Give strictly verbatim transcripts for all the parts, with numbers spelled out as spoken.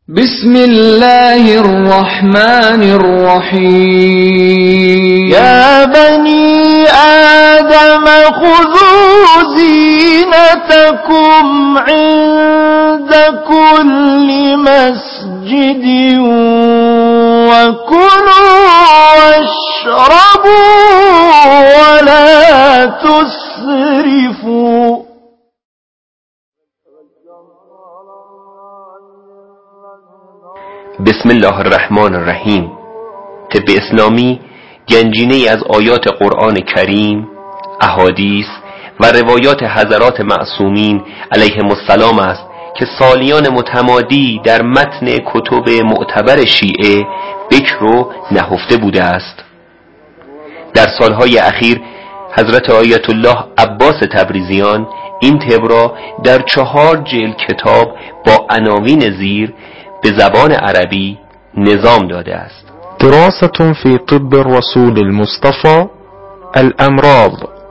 بسم الله الرحمن الرحيم يا بني آدم خذوا زينتكم عند كل مسجد وكلوا واشربوا ولا تسرفوا. بسم الله الرحمن الرحیم. طب اسلامی گنجینه‌ای از آیات قرآن کریم، احادیث و روایات حضرات معصومین علیهم السلام است که سالیان متمادی در متن کتب معتبر شیعه بکر و نهفته بوده است. در سالهای اخیر حضرت آیت الله عباس تبریزیان این طب را در چهار جلد کتاب با عناوین زیر به زبان عربی نظام داده است. دراسة في طب الرسول المصطفى الأمراض.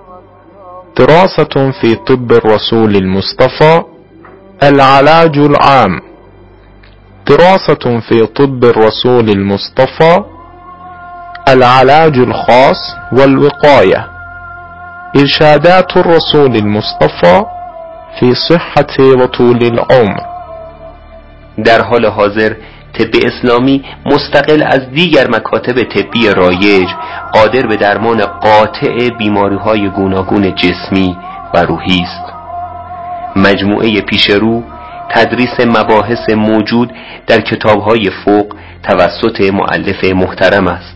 دراسة في طب الرسول المصطفى العلاج العام. دراسة في طب الرسول المصطفى العلاج الخاص والوقاية. إرشادات الرسول المصطفى في صحة وطول العمر. در حال حاضر طب اسلامی مستقل از دیگر مکاتب طبی رایج قادر به درمان قاطع بیماری‌های گوناگون جسمی و روحی است. مجموعه پیشرو تدریس مباحث موجود در کتاب‌های فوق توسط مؤلف محترم است.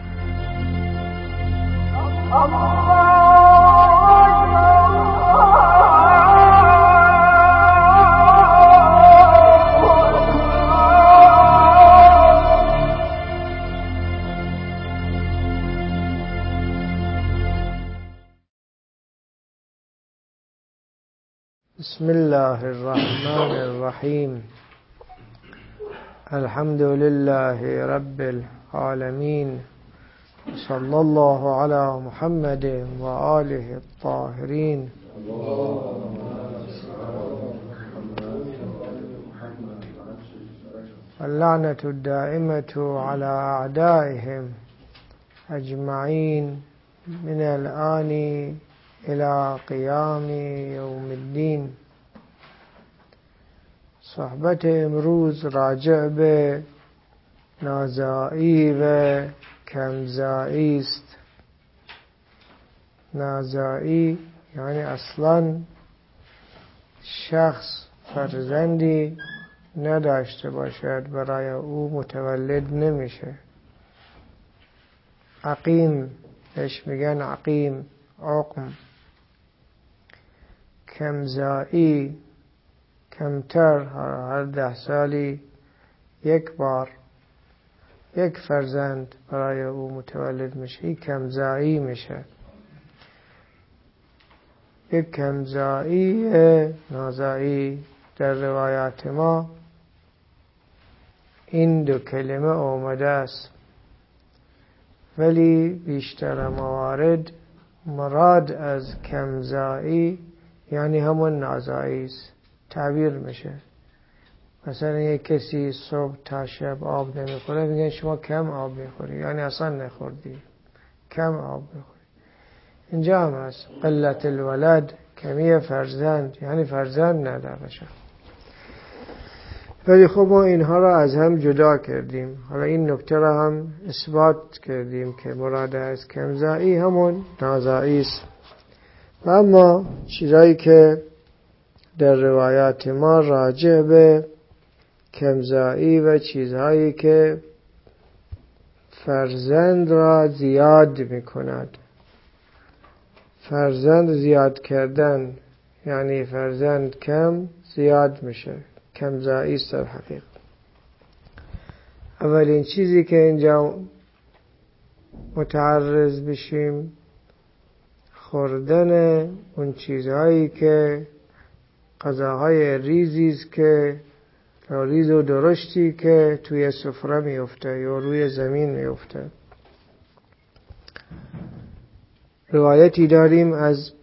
بسم الله الرحمن الرحيم. الحمد لله رب العالمين، صلى الله على محمد وآله الطاهرين. اللعنة الدائمة على أعدائهم أجمعين من الآن إلى قيام يوم الدين. صحبت امروز راجع به نازایی و کمزایی است. نازایی یعنی اصلا شخص فرزندی نداشته باشد، برای او متولد نمیشه. عقیم اش میگن عقیم، عقم. کمزایی کمتر، هر ده سالی یک بار یک فرزند برای او متولد میشه، این کمزایی میشه. یک کمزایی نازایی در روایات ما این دو کلمه آمده است، ولی بیشتر موارد مراد از کمزایی یعنی همون نازایی است تعبیر میشه. مثلا یک کسی صبح تا شب آب نمیخوره، میگن شما کم آب میخوری، یعنی اصلا نخوردی، کم آب میخوری. اینجا هم هست قلت الولد، کمی فرزند، یعنی فرزند نداره. ولی خب ما اینها را از هم جدا کردیم. حالا این نکته را هم اثبات کردیم که مراد از کمزایی همون نازایی است. و اما چیزایی که در روایات ما راجع به کمزایی و چیزهایی که فرزند را زیاد می کند. فرزند زیاد کردن یعنی فرزند کم زیاد میشه، کمزایی است در حقیقت. اولین چیزی که اینجا متعرض بشیم خوردن اون چیزهایی که غذاهای ریزی است که ریز و درشتی که توی سفره میفته یا روی زمین میفته. روایتی داریم از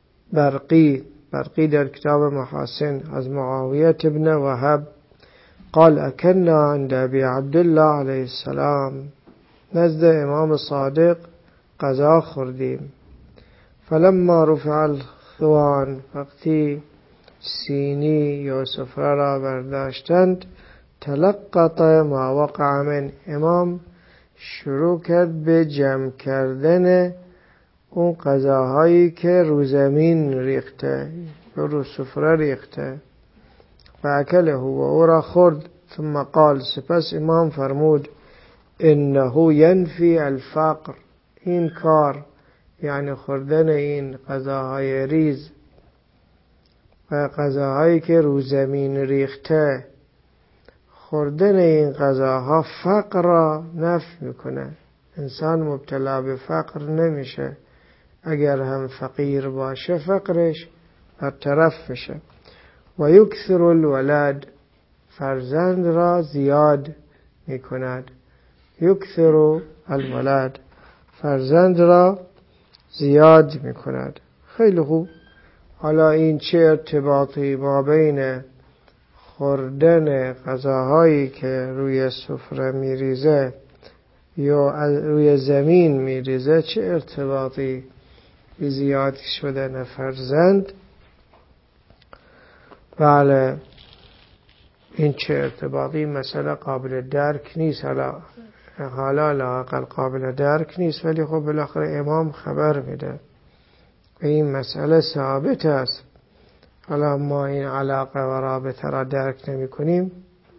برقی برقی در کتاب محاسن از معاویه ابن وهب قال اکلنا عند ابی عبدالله علیه السلام، نزد امام صادق غذا خوردیم. فلما رفع الخوان، وقتی سینی یا سفره را برداشتند، تلقط ما وقع من، امام شروع کرد به جمع کردن اون غذاهایی که رو زمین ریخته، رو سفره ریخته. فاکله و او را خورد. ثم قال، سپس امام فرمود انه ینفی الفقر، این کار یعنی خوردن این غذاهای ریز و غذاهایی که رو زمین ریخته، خوردن این غذاها فقر را نفی میکنه. انسان مبتلا به فقر نمیشه، اگر هم فقیر باشه فقرش برطرف بشه. و یکثر الولد، فرزند را زیاد میکند. یکثر الولد، فرزند را زیاد میکند. خیلی خوب. حالا این چه ارتباطی با بین خوردن غذاهایی که روی سفره میریزه یا روی زمین میریزه، چه ارتباطی به زیاد شدن فرزند؟ بله، این چه ارتباطی مسئله قابل درک نیست. حالا حالا لااقل قابل درک نیست، ولی خب بالاخره امام خبر میده و این مسئله ثابت است. حالا ما این علاقه و رابطه را درک نمی کنیم،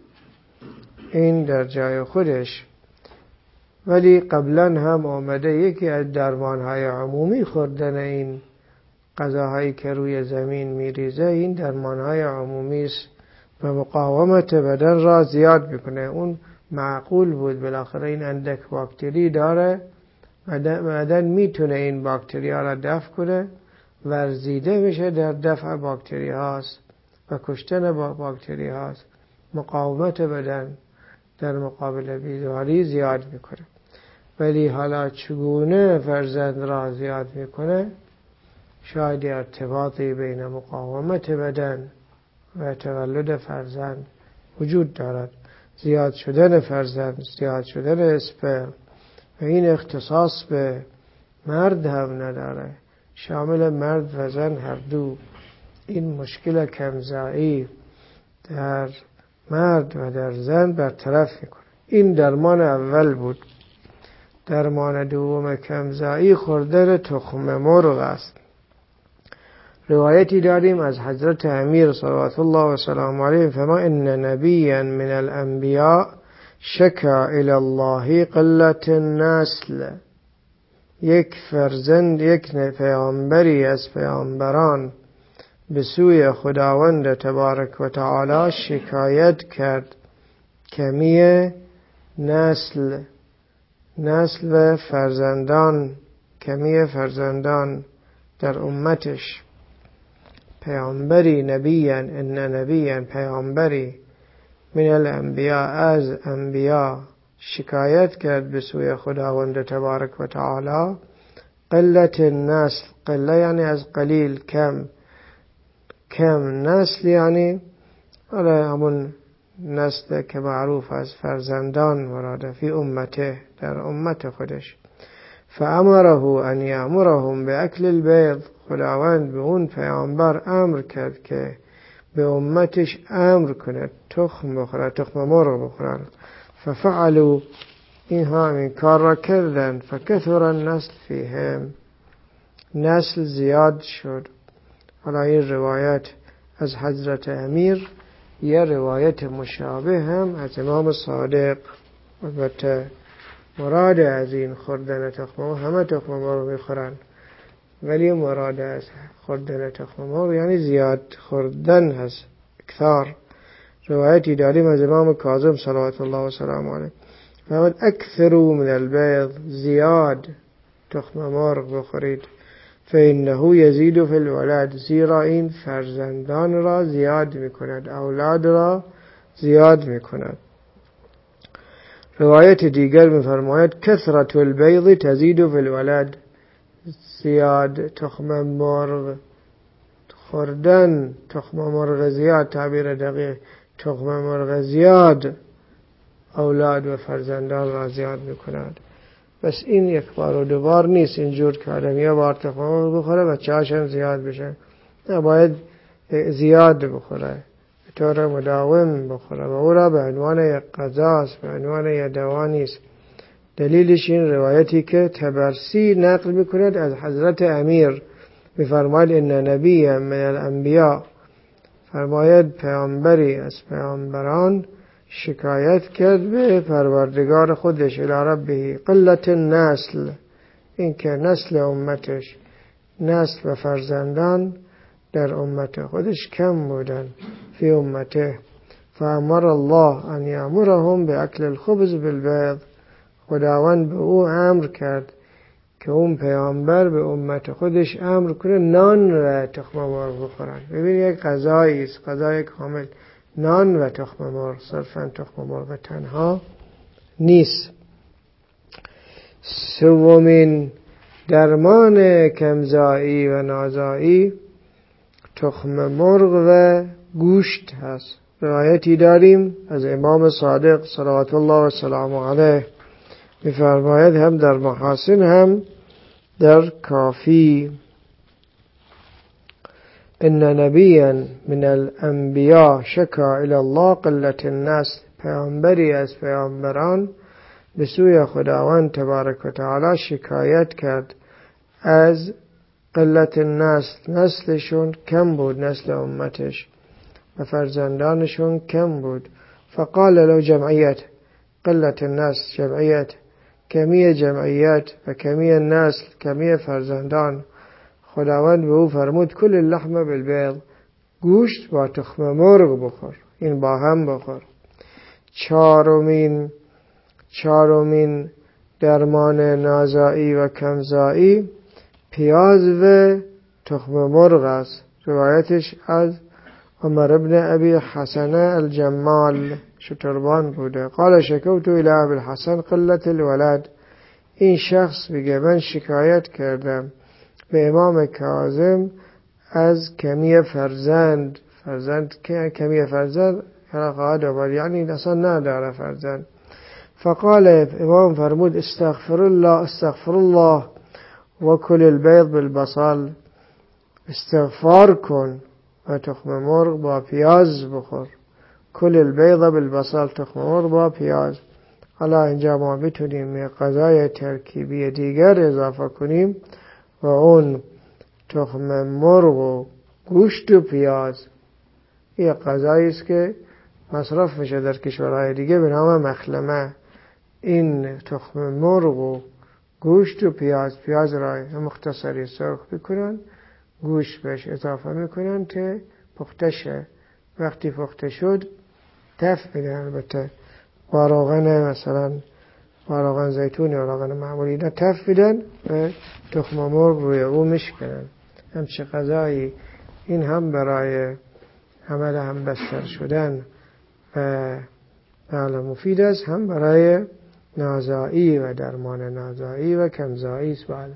این در جای خودش. ولی قبلا هم آمده یکی از درمانهای عمومی خوردن این غذاهایی که روی زمین میریزه، این درمانهای عمومی است و مقاومت بدن را زیاد میکنه. اون معقول بود، بالاخره این اندک باکتری داره، بدن میتونه این باکتری ها را دفع کنه، ورزیده میشه در دفع باکتری هاست و کشتن با باکتری هاست. مقاومت بدن در مقابل بیماری زیاد میکنه. ولی حالا چگونه فرزند را زیاد میکنه؟ شاید ارتباطی بین مقاومت بدن و تولد فرزند وجود دارد. زیاد شدن فرزند، زیاد شدن اسپرم، و این اختصاص به مرد هم نداره، شامل مرد و زن هر دو. این مشکل کمزایی در مرد و در زن برطرف میکنه. این درمان اول بود. درمان دوم کمزایی خوردن تخم مرغ است. روایتی داریم از حضرت امیر صلوات الله و سلام علیه، فما ان نبیا من الانبیاء شکا الی الله قلت النسل، یک فرزند، یک پیامبری از پیامبران به سوی خداوند تبارک و تعالی شکایت کرد کمی نسل، نسل و فرزندان، کمی فرزندان در امتش. پیامبری، نبیان، ان نبیان، پیامبری، من الانبیاء، از انبیاء، شکایت کرد به سوی خداوند تبارک و تعالی قلت النسل. قله یعنی از قلیل، کم. کم نسل یعنی حالا همون نسل که معروف از فرزندان مراده، فی امته، در امت خودش. فامره ان یامرهم باکل البیض، خداوند به اون پیامبر امر کرد که به امتش امر کنه تخم بخوره، تخم مرغ بخورن. ففعلوا، این همین کار را کردند. فکثر النسل فیهم، نسل زیاد شد. حالا این روایت از حضرت امیر، یه روایت مشابه هم از امام صادق. البته مراد از این خوردن تخم مرغ، همه تخم مرغ میخورن، ولی مراد از خوردن تخم مرغ یعنی زیاد خوردن هست، اکثار. روایتی داریم از امام کاظم صلوات الله و سلام علیه، فرمود اکثروا من البیض، زیاد تخم مرغ بخورید. فإنه یزید فی الولد، زیرا این فرزندان را زیاد میکند، اولاد را زیاد میکند. روایت دیگر میفرماید کثرت البیض تزید فی الولد، زیاد تخم مرغ خوردن، تخم مرغ زیاد، تعبیر دقیق تخم مرغ زیاد اولاد و فرزندان را زیاد میکند. بس این یک بار و دو بار نیست اینجور که آدم یه بار تخم مرغ بخوره و چاشم زیاد بشه، نه، باید زیاد بخوره، به طور مداوم بخوره و او را به عنوان یک غذاست، به عنوان یک دوا نیست. دلیلش این روایتی که طبرسی نقل میکند از حضرت امیر، میفرماید ان نبی من الانبیاء، فرماید پیامبری از پیامبران شکایت کرد به پروردگار خودش الی ربه قلت النسل، این که نسل امتش، نسل و فرزندان در امت خودش کم بودن، فی امته، فامر الله ان یامرهم باکل الخبز بالبیض، خداوند به او امر کرد که اون پیامبر به امت خودش امر کنه نان و تخم مرغ بخورن. ببین یک غذایی است، غذای کامل، نان و تخم مرغ، صرفا تخم مرغ تنها نیست. سومین درمان کمزایی و نازایی تخم مرغ و گوشت هست. روایتی داریم از امام صادق صلوات الله و سلام علیه، می‌فرماید هم در محاسن هم در کافی، ان نبیا من الانبیاء شکا الی الله قلت النسل، پیامبری از پیامبران به سوی خداوند تبارک و تعالی شکایت کرد از قلت النسل، نسلشون کم بود، نسل امتش و فرزندانشون کم بود. فقال له جمعیت قلت النسل، جمعیت، کمی جمعیت و کمی نسل، کمی فرزندان. خداوند به او فرمود کل اللحم بالبیض، گوشت با تخم مرغ بخور، این با هم بخور. چهارمین چهارمین درمان نازایی و کمزایی پیاز و تخم مرغ است. روایتش از عمر ابن ابی حسن الجمال شتربان بوده. قال شکوت الی ابی الحسن قلت الولد، این شخص میگه من شکایت کردم به امام کاظم از کمی فرزند، فرزند کمی فرزند یعنی اصلا نداره فرزند. فقال امام فرمود استغفر الله استغفر الله و کل البیض بالبصل، استغفار کن و تخم مرغ با پیاز بخور. کل البیض بالبصل، تخم مرغ با پیاز. حالا اینجا ما بتونیم غذای ترکیبی دیگر اضافه کنیم و اون تخم مرغ و گوشت و پیاز. این غذایی است که مصرف میشه در کشورهای دیگه به نام مخلمه. این تخم مرغ و گوشت و پیاز، پیاز را مختصری سرخ بکنن، گوشت بهش اضافه میکنن که پخته شه. وقتی پخته شد تف میدن، البته با روغن مثلا با روغن زیتون یا روغن معمولی اینا تف میدن و تخم مرغ روی او میشکنن. همچه غذایی این هم برای عمل هم بستر شدن و بله مفید است، هم برای نازایی و درمان نازایی و کمزایی است. بله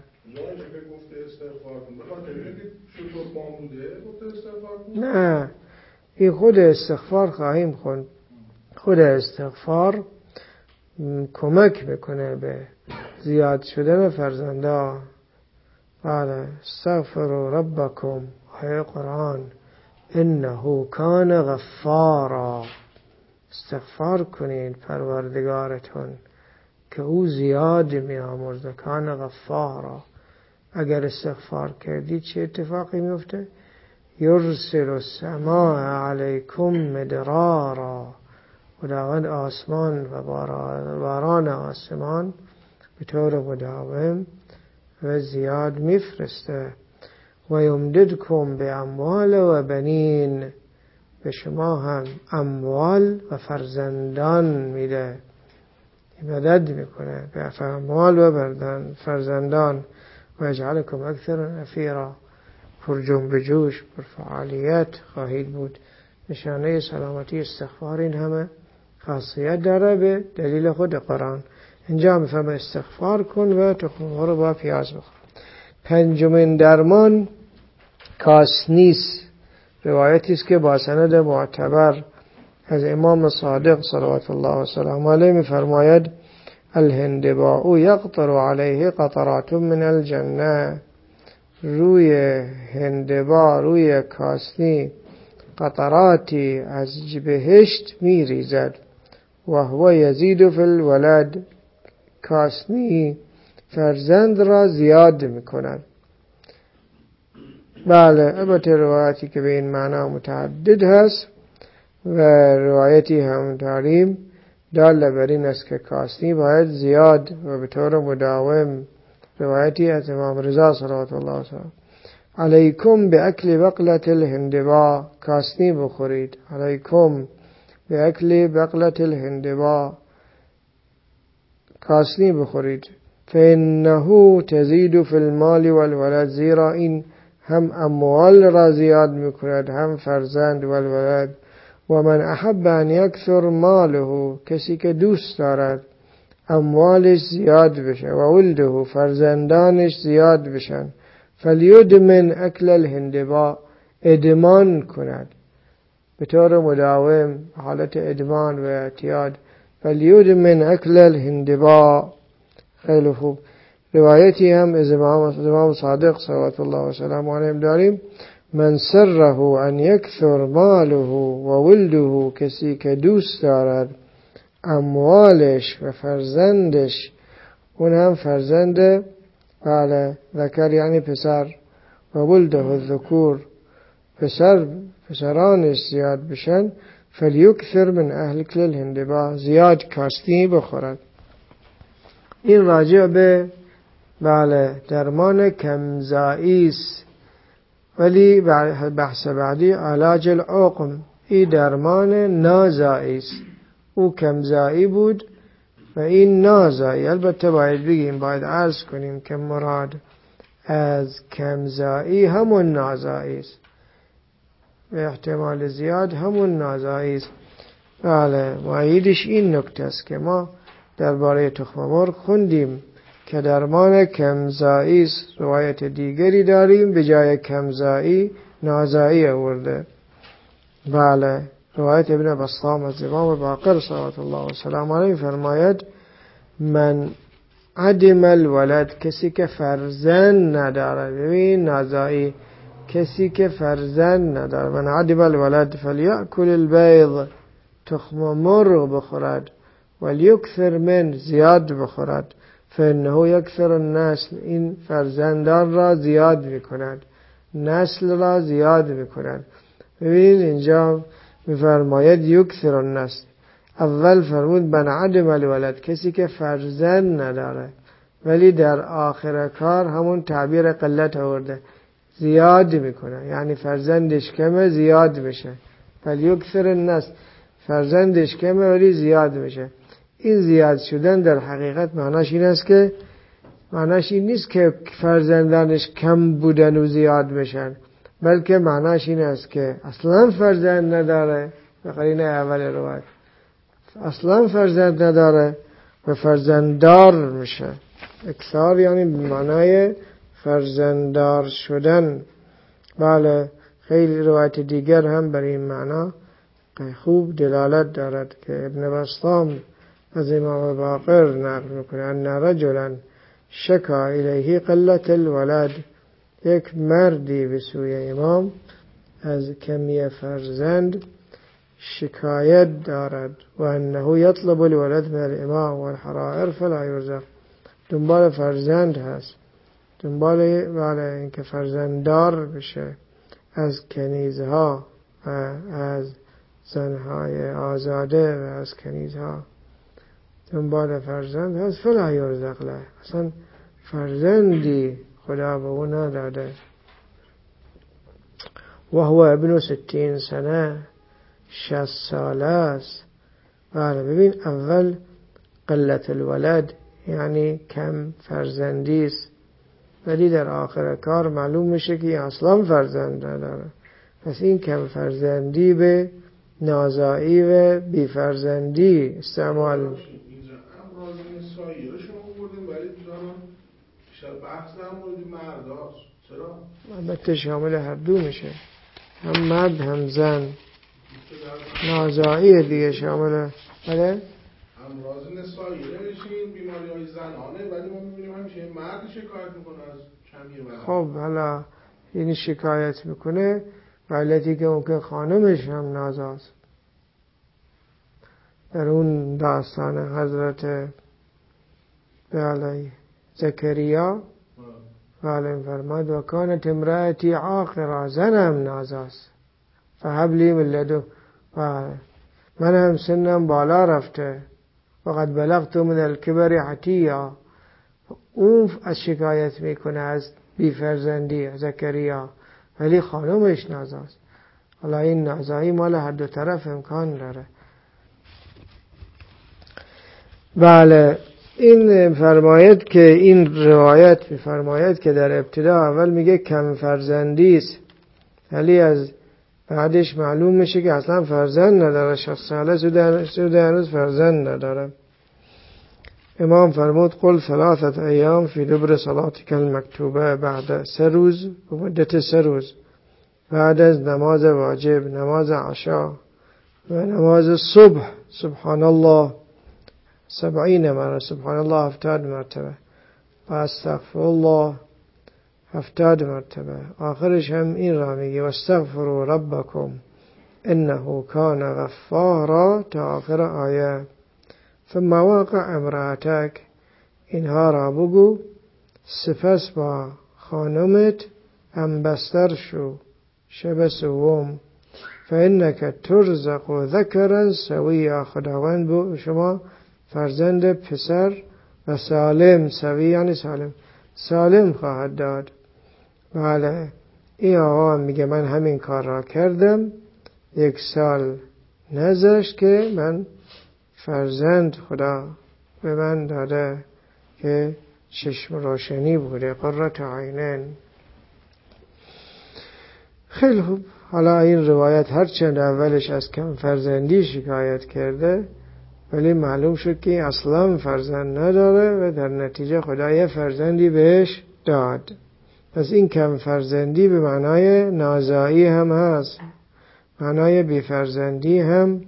نه، این خود استغفار خواهیم خوند. خود استغفار کمک میکنه به زیاد شدن فرزندا. بله استغفروا ربکم، آیه قرآن، انه کان غفارا، استغفار کنید پروردگارتون که او زیاد میامرزه. کان غفارا، اگر استغفار کردید چه اتفاقی میفته؟ یرسل السماء علیکم مدرارا، خداوند آسمان و باران آسمان به طور مداوم و زیاد میفرسته. و یمددکم به اموال و بنین، به شما هم اموال و فرزندان میده، مدد میکنه به اموال و فرزندان. و اجعلکم اکثر نفیرا، پر جنب جوش، پر فعالیت خواهید بود. نشانه سلامتی استغفار این همه خاصیت داره به دلیل خود قرآن. اینجا میفهمه استغفار کن و تخم مرغ با پیاز بخور. پنجمین درمان کاسنیس، روایتی است که با سند معتبر از امام صادق صلوات الله و سلامه علیه می‌فرماید الهندباء یقطر علیه قطرات من الجنه، روی هندبا، روی کاسنی قطراتی از بهشت میریزد و هو یزید فی الولد، کاسنی فرزند را زیاد میکند. بله، البته روایتی که به این معنا متعدد هست و روایتی هم داریم دال بر این است که کاسنی باید زیاد و به طور مداوم. روایتی از امام رضا صلوات الله علیه علیکم به اکل بقلت الهندبا، کاسنی بخورید. علیکم به اکل بقلت الهندبا، کاسنی بخورید. فانه تزید فی المال والولد، زیرا این هم اموال را زیاد میکند هم فرزند والولد. و من احب ان یکثر ماله، کسی که دوست دارد اموالش زیاد بشه و ولده فرزندانش زیاد بشن، فلیدمن اکل الهندبا، ادمان کند به طور مداوم، حالت ادمان و اعتیاد. فلیدمن اکل الهندبا. خیلی خوب. روایتی هم از امام صادق صلوات الله و سلامه علیه داریم من سره ان یکثر ماله و ولده، کسی که دوست دارد اموالش و فرزندش، اون هم فرزند بله ذکر یعنی پسر، و ولده الذکور پسر پسرانش زیاد بشن، فلیکثر من اهل کل الهندبا، زیاد کاسنی بخورد. این راجع به بله درمان کمزایی است. ولی بحث بعدی علاج العقم، این درمان نازایی است. او کمزایی بود و این نازایی. البته باید بگیم، باید عرض کنیم که مراد از کمزایی همون نازایی است، به احتمال زیاد همون نازایی است. بله، معیدش این نکته است که ما درباره تخم مرغ خوندیم که درمان کمزایی است. روایت دیگری داریم به جای کمزایی نازایی آورده. بله، روایت ابن بسطام از امام باقر صلوات الله و سلامه علیه فرماید من عدم الولد، کسی که فرزند نداره. ببین نازایی، کسی که فرزند نداره. من عدم الولد فلیأکل البیض، تخم مرغ بخورد، ولیکثر من، زیاد بخورد، فانه یکثر النسل، این فرزندان را زیاد میکند، نسل را زیاد میکند. ببینید اینجا میفرماید یکثر النسل. اول فرمود من عدم الولد، کسی که فرزند نداره، ولی در آخر کار همون تعبیر قلت آورده، زیاد میکنه، یعنی فرزندش کمه زیاد میشه. ولی یکثر النسل، فرزندش کمه ولی زیاد میشه. این زیاد شدن در حقیقت معناش این است که معناش این نیست که فرزندانش کم بودن و زیاد بشن، بلکه معناش این است که اصلا فرزند نداره. به قرینه اول روایت اصلا فرزند نداره و فرزنددار میشه. اکثار یعنی معنای فرزنددار شدن. بله، خیلی روایت دیگر هم بر این معنا خوب دلالت دارد که ابن بسطام از امام باقر نقل میکنه ان رجلا شکا الیه قلت الولد، یک مردی به سوی امام از کمی فرزند شکایت دارد و انه یطلب الولد من الامام والحرائر فلا یرزق، دنبال فرزند هست، دنبال بله اینکه فرزنددار بشه از کنیزها و از زنهای آزاده و از کنیزها، دنبال فرزند هست. فلا یرزق له، اصلا فرزندی خدا به او نداده. و هو ابن ستین سنه، شصت ساله است. بله، ببین اول قلت الولد یعنی کم فرزندی است، ولی در آخر کار معلوم میشه که اصلا فرزند نداره. پس این کم فرزندی به نازایی و بی فرزندی استعمال امراض نسایی رو شما بردیم، ولی دارم بیشتر بحث در مورد مرداست. چرا؟ البته شامل هر دو میشه، هم مرد هم زن. نازایی دیگه شامل بله امراض نسایی نمیشین بیماری های زنانه، ولی ما میبینیم همیشه مرد شکایت میکنه از کمگیر بدن. خب حالا این شکایت میکنه علتی که ممکن خانمش هم نازاست. در اون داستان حضرت بله زکریا بله فرماد و کانت امرأتی عاقرا، زنم نازاست فهب لی من لدن، من هم سنم بالا رفته وقد بلغت من الكبر عتیا. اون از شکایت میکنه از بیفرزندی زکریا، ولی خانمش نازاست. حالا این نازایی مال هر دو طرف امکان داره. بله این فرماید که این روایت میفرماید که در ابتدا اول میگه کم فرزندی است، ولی از بعدش معلوم میشه که اصلا فرزند نداره. شخص ساله سوده هنوز فرزند نداره. امام فرمود قل ثلاثت ایام فی دبر صلاتک المکتوبه، بعد سه روز به مدت سه روز بعد از نماز واجب، نماز عشا و نماز صبح سبحان الله سبعین مرة، سبحان الله هفتاد مرتبه و استغفر الله هفتاد مرتبه. آخرش هم این را میگه و استغفروا ربکم انه کان غفارا تا آخر آیه. ثم واقع امرأتک، اینها را بگو سپس با خانمت هم بستر شو شب سوم. فانک ترزق ذکرا سویا، خداوند به شما فرزند پسر و سالم، سوی یعنی سالم، سالم خواهد داد. بله این آقا میگه من همین کار را کردم، یک سال نذاشت که من فرزند خدا به من داده که چشم روشنی بوده، قرة عینین. خیلی خوب. حالا این روایت هرچند اولش از کم فرزندی شکایت کرده، ولی معلوم شد که اصلا فرزند نداره و در نتیجه خدا یه فرزندی بهش داد. پس این کم فرزندی به معنای نازایی هم هست، معنای بی فرزندی هم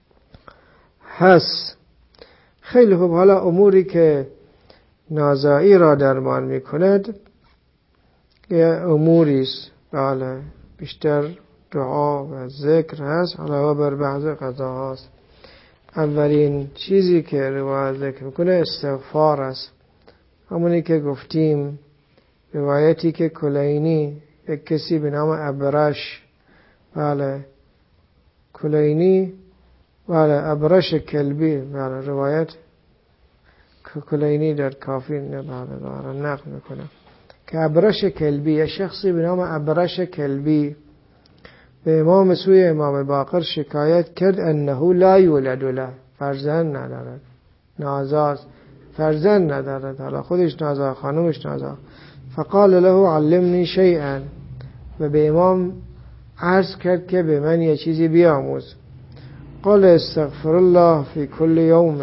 هست. خیلی خوب. حالا اموری که نازایی را درمان می کند یه اموری است، بله بیشتر دعا و ذکر هست علاوه بر بعض قضا هست. اولین چیزی که روایت ذکر میکنه استغفار است. همونی که گفتیم روایتی که کلینی، یک کسی به نام ابرش، بله کلینی، بله ابرش کلبی، بله روایت کلینی در کافی نه بله بله نقل میکنه که ابرش کلبی، یک شخصی به نام ابرش کلبی به امام سوی امام باقر شکایت کرد انه لا یولد له، فرزند ندارد، نازاست، فرزند ندارد، حالا خودش نازا خانومش نازا. فقال له علمنی شیئا، و به امام عرض کرد که به من یه چیزی بیاموز. قال استغفر الله فی کل یوم،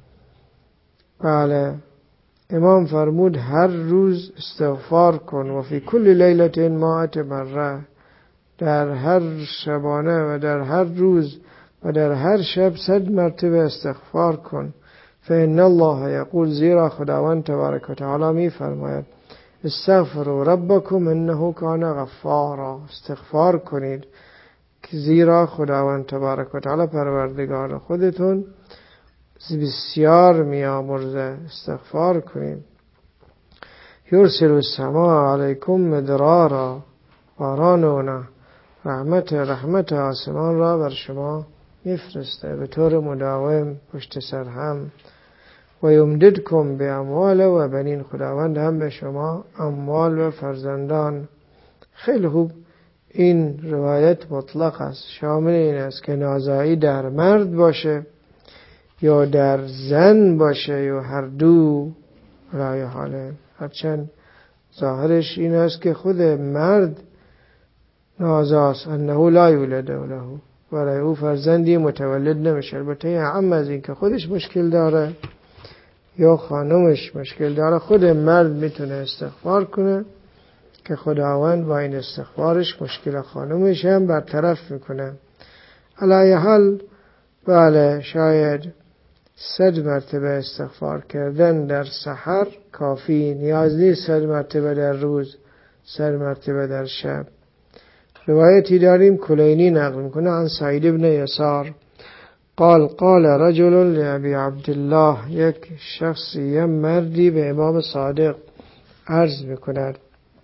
بله امام فرمود هر روز استغفار کن و فی کل لیلة مائة مره، در هر شبانه و در هر روز و در هر شب صد مرتبه استغفار کن. فإن الله یقول، زیرا خداوند تبارک و تعالی می فرماید استغفروا ربکم انه کان غفارا، استغفار کنید که زیرا خداوند تبارک و تعالی پروردگار خودتون بسیار میامرزه، استغفار کنید. یرسل السماء علیکم مدرارا، بارانونه رحمت رحمت آسمان را بر شما میفرسته به طور مداوم پشت سر هم. و یمددکم به اموال و بنین، خداوند هم به شما اموال و فرزندان. خیلی خوب. این روایت مطلق است، شامل این است که نازایی در مرد باشه یا در زن باشه یا هر دو، رای حاله. هرچند ظاهرش این است که خود مرد نازاست، انه لا یولد له، برای او فرزندی متولد نمیشه. البته هم از این که خودش مشکل داره یا خانمش مشکل داره، خود مرد میتونه استغفار کنه که خداوند با این استغفارش مشکل خانمش هم برطرف میکنه. علی حال بله شاید صد مرتبه استغفار کردن در سحر کافی، نیاز نیست صد مرتبه در روز، صد مرتبه در شب. روایتی داریم کلینی نقل میکنه عن سعید بن یسار قال قال رجل لأبی عبدالله، یک شخصی یه مردی به امام صادق عرض میکند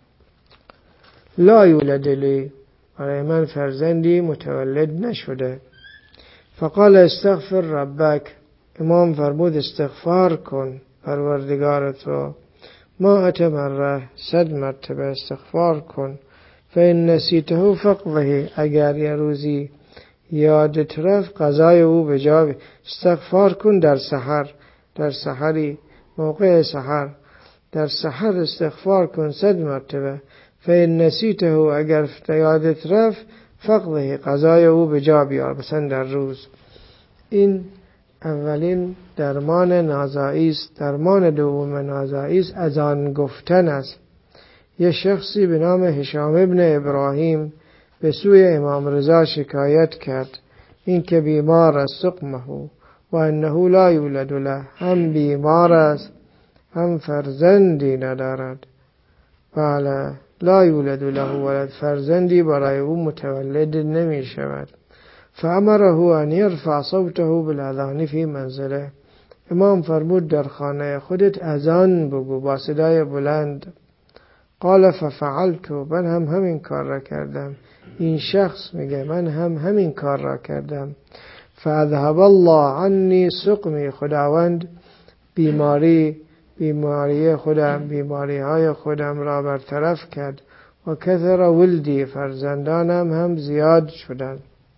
لا یولد لی، برای من فرزندی متولد نشده. فقال استغفر ربک، امام فرمود استغفار کن پروردگارت رو، ما اتمره، صد مرتبه استغفار کن. فإن نسیته فقوه، اگر یه روزی یادت رفت قضای او به جا، استغفار کن در سحر، در سحری موقع سحر، در سحر استغفار کن صد مرتبه. فإن نسیته، اگر یادت رفت فقوه، قضای او به جا بیار، مثلا در روز. این اولین درمان نازایی است. درمان دوم نازایی است اذان گفتن است. یه شخصی به نام هشام ابن ابراهیم به سوی امام رضا شکایت کرد این که بیمار است، سقمه و انه لا یولد له، هم بیمار است هم فرزندی ندارد. بله لا یولد له ولد، فرزندی برای او متولد نمی شود. فامره ان یرفع صوته بالاذان فی منزله، امام فرمود در خانه خودت اذان بگو با صدای بلند. قال ففعلت، من هم همین کار را کردم. این شخص میگه من هم همین کار را کردم. فاذهب الله عنی سقمی، خداوند بیماری بیماری خودم بیماری های خودم را برطرف کرد. و کثر ولدی، فرزندانم هم زیاد شدند.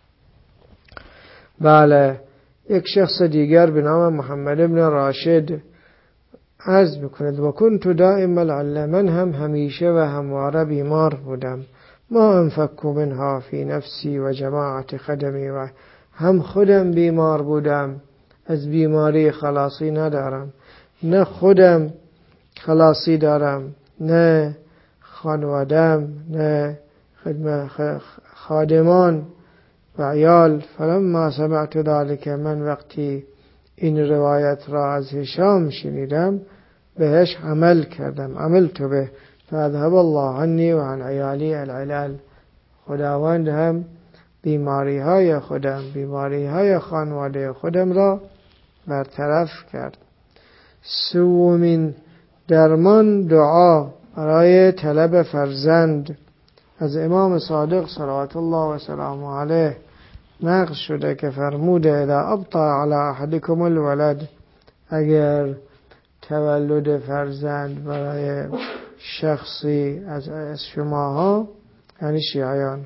بله یک شخص دیگر به نام محمد ابن راشد عرض میکند و کنت دائم العله، من هم همیشه و همواره بیمار بودم. ما انفک منها فی نفسی و جماعت خدمی، و هم خودم بیمار بودم، از بیماری خلاصی ندارم، نه خودم خلاصی دارم، نه خانوادم، نه خادمان و عیال. فلما سمعت ذلك، من وقتی این روایت را از هشام شنیدم بهش عمل کردم، عملت به. فاذهب الله عنی و عن عیالی العلال، خداوند هم بیماری های خودم بیماری های خانواده خودم را برطرف کرد. سومین درمان دعا برای طلب فرزند. از امام صادق صلوات الله و سلام علیه نقل شده که فرموده اذا ابطا علی احدکم الولد، اگر تولد فرزند برای شخصی از شماها، یعنی شیعیان،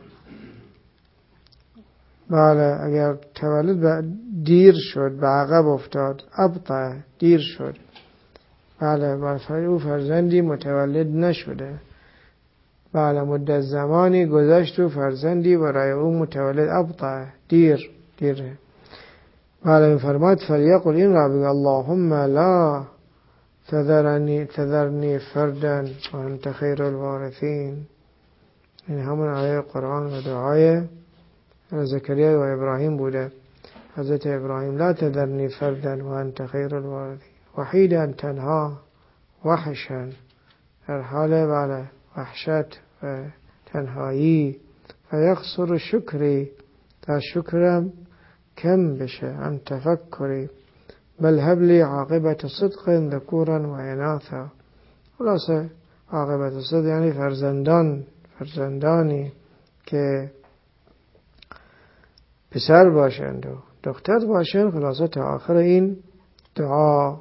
بله اگر تولد دیر شد، به عقب افتاد، ابطا دیر شد، بله برای او فرزندی متولد نشده، بله مدت زمانی گذشت و فرزندی برای او متولد، ابطا دیر دیره، بله فرماد فلیقل، این را بگه اللهم لا تذرنی تذرنی فردا و انت خیر الوارثین. این همون آیه قرآن و دعای زکریا و ابراهیم بوده. حضرت ابراهیم لا تذرنی فردا و انت خیر الوارثین، وحیدا تنها وحشا، در حال بله وحشت و تنهایی، فیقصر شکری، تا شکرم کم بشه، عن تفکری، بل هب لی عاقبت صدق ذکورا و اناثا. خلاصه عاقبت صدق یعنی فرزندان فرزندانی که پسر باشند و دختر باشند. خلاصه تا آخر این دعا.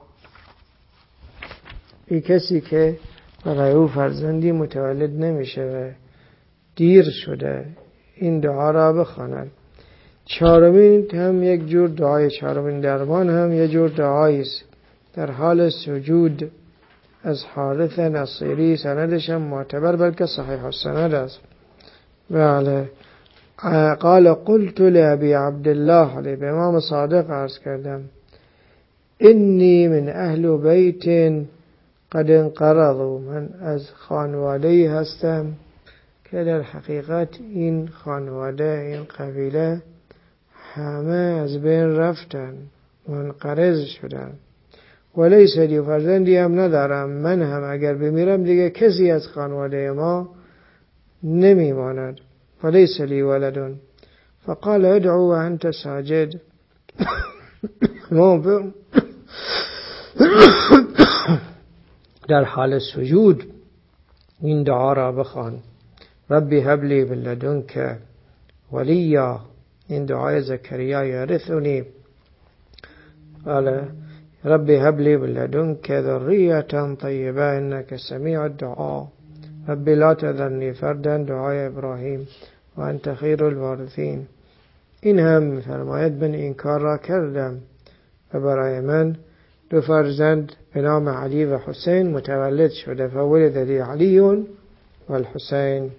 این کسی که برای او فرزندی متولد نمیشه و دیر شده، این دعا را بخواند. چهارمین هم یک جور دعای، چهارمین درمان هم یک جور دعایی است در حال سجود، از حارث نصیری، سندش هم معتبر بلکه صحیح السند است. بله قال قلت لأبي عبدالله علیه، به امام صادق عرض کردم انی من اهل بیت قد انقرضوا، من از خانواده هستم که در حقیقت این خانواده این قبیله همه از بین رفتن، منقرض شدن. ولیس لی فرزندی هم ندارم، من هم اگر بمیرم دیگه کسی از خانواده ما نمیماند. ولیس لی ولدون. فقال ادعو و انت ساجد. در حال سجود این دعا را بخوان. ربی هب لی من لدنک ولیا. این دعای زکریا یرثنی. قال ربی هب لی من لدنک ذریة طیبه انک سمیع الدعاء. ربی لا تذرنی فردا، دعای ابراهیم، و انت خیر الوارثین. این هم فرماید من این کار را کردم و برای من دو فرزند به نام علی و حسین متولد شده. فولد لی علی و الحسین.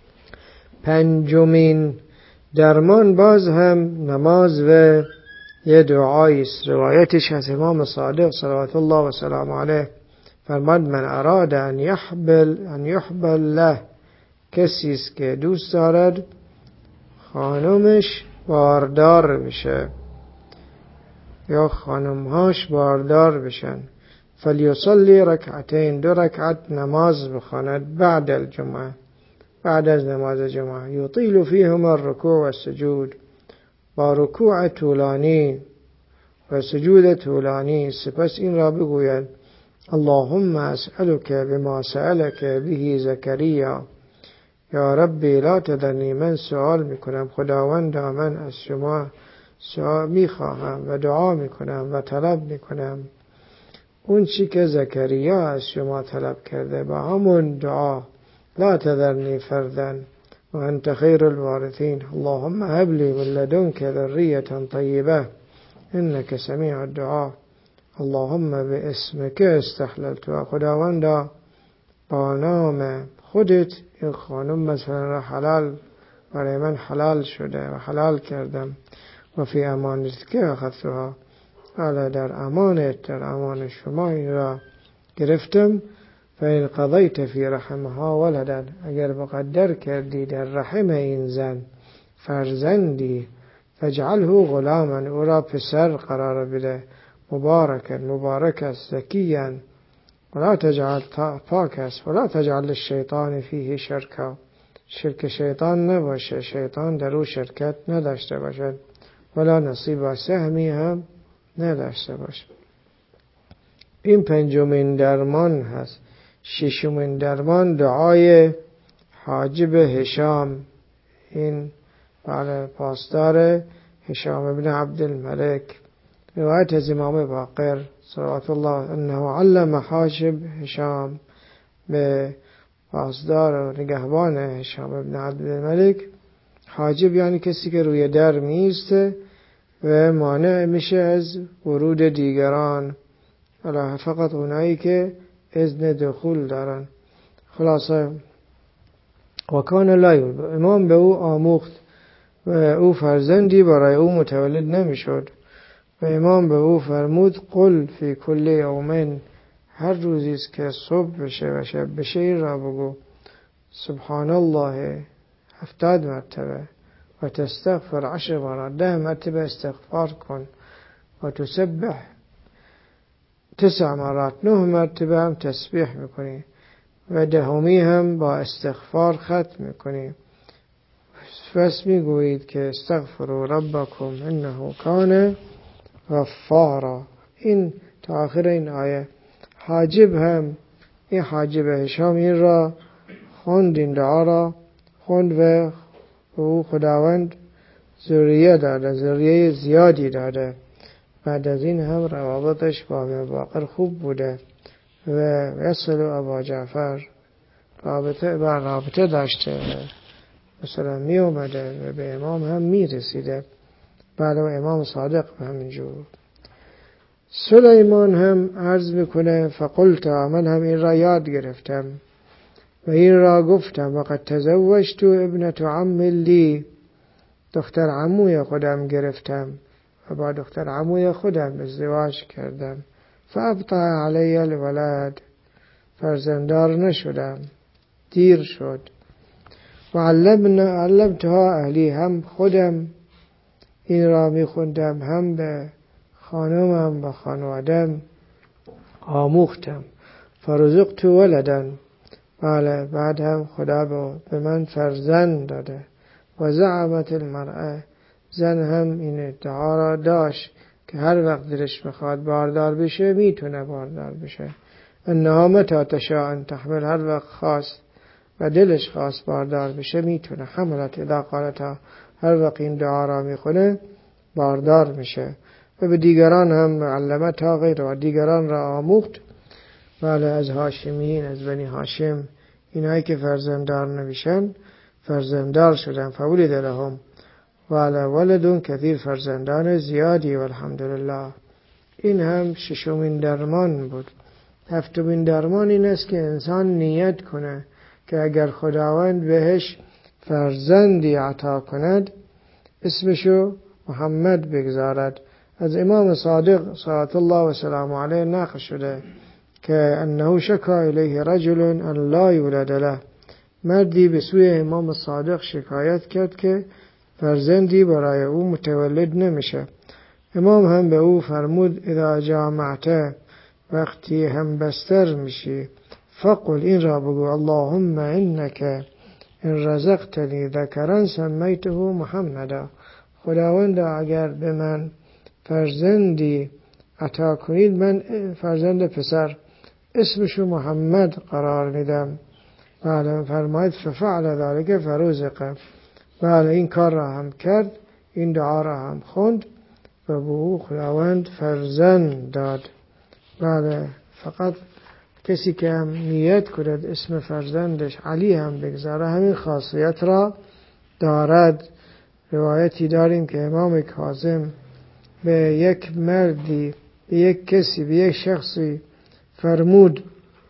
پنجمین درمان باز هم نماز و یه دعایی است. روایتش از امام صادق صلوات الله و سلام علیه فرماد من اراد ان یحبل ان یحبل له. کسی است که دوست دارد خانمش باردار بشه یا خانمهاش باردار بشن، فلیصلی رکعتین، دو رکعت نماز بخواند بعد الجمعه، بعد از نماز جمعه. یطیل فیهما الرکوع و السجود، با رکوع طولانی و سجود طولانی. سپس این را بگوید اللهم اسألك بما سألك به زکریا. یا ربی لا تذرنی. من سوال میکنم خداوندا، من از شما سوال میخواهم و دعا میکنم و طلب میکنم اون چی که زکریا از شما طلب کرده، با همون دعا لا تذرنی فردا و انت خیر الوارثین. اللهم هب لی من لدنک ذریة طیبه انک سمیع الدعاء. اللهم باسمک استحللت. خداوندا با نام خودت این خانم مثلا حلال برای من حلال شده و حلال کردم. و فی امانتک اخذتها. حالا در امانت، در امان شما این را گرفتم. فإن قضیت فی رحمها ولدا. اگر مقدر کردی در رحم این زن فرزندی، فاجعله غلاما، او را پسر قرار بده، مبارکا، مبارک است، زکیا، ولا تجعل پاک است، ولا تجعل الشیطان فیه شرکا، شرک شیطان نباشه، شیطان در او شرکت نداشته باشد، ولا نصیب سهمی هم نداشته باشد. این پنجمین درمان هست. ششمین درمان دعای حاجب هشام. این برای پاسدار هشام ابن عبدالملک. روایت از امام باقر صلوات الله انه علم حاجب هشام، به پاسدار و نگهبان هشام ابن عبدالملک. حاجب یعنی کسی که روی در میسته و مانع میشه از ورود دیگران، ولی فقط اونایی که اذن دخول دارن. خلاصه وکان لایو، امام به او آموخت و او فرزندی برای او متولد نمیشد و امام به او فرمود قل فی کل یومین، هر روزی است که صبح بشه و شب بشه این را بگو سبحان الله هفتاد مرتبه و تستغفر عشر مرات، ده مرتبه استغفار کن، و تسبح تسع مرات، نه مرتبه هم تسبیح میکنی و دهمی هم با استغفار ختم میکنی. پس میگویید که استغفروا ربکم انه کان غفارا. این تا آخر این آیه. حاجب هم، این حاجب هشام این را خوند، این دعا را خوند و او خداوند ذریه داده، ذریه زیادی داده. بعد از این هم روابطش با باقر خوب بوده و یصل ابا جعفر رابطه با رابطه داشته، مثلا می اومده و به امام هم می رسیده. بعد امام صادق همینجور. سلیمان هم عرض میکنه فقلت، من هم این را یاد گرفتم و این را گفتم وقد تزوجت ابنة عم لی، دختر عموی خودم گرفتم و با دختر عموی خودم ازدواج کردم. فابطأ علی الولد، فرزنددار نشدم، دیر شد. و علمنا علمتها اهلی، هم خودم این را میخوندم هم به خانمم و خانوادم آموختم. فرزقت ولدن، بله بعد هم خدا به من فرزند داده. و زعمت المرأه، زن هم این ادعا را داشت که هر وقت دلش میخواد باردار بشه میتونه باردار بشه. انها متى تشاء ان تحمل، هر وقت خواست و دلش خواست باردار بشه میتونه. حملت اذا قالتها، هر وقت این دعا را میخونه باردار میشه. و به دیگران هم علمتها غیر، و دیگران را آموخت. بله از هاشمیین، از بنی هاشم، اینایی که فرزنددار نمیشن فرزنددار شدن. فولد لهم بله ولدون کثیر، فرزندان زیادی والحمدلله. این هم ششمین درمان بود. هفتمین درمان این است که انسان نیت کنه که اگر خداوند بهش فرزندی عطا کند اسمشو محمد بگذارد. از امام صادق صلوات الله و سلام علیه نقل شده که انه شکا الیه رجل ان لا یولد له، مردی به سوی امام صادق شکایت کرد که فرزندی برای او متولد نمیشه. امام هم به او فرمود اذا جامعته، وقتی هم بستر میشی، فقل این را بگو اللهم انک ان رزقتنی ذکرا سمیته محمدا، خداوند اگر به من فرزندی عطا کنید من فرزند پسر اسمشو محمد قرار میدم. بله فرماید ففعل ذلك فرزق، بله این کار را هم کرد، این دعا را هم خوند و به او خداوند فرزند داد. بله فقط کسی که هم نیت کند اسم فرزندش علی هم بگذاره همین خاصیت را دارد. روایتی داریم که امام کاظم به یک مردی، به یک کسی، به یک شخصی فرمود،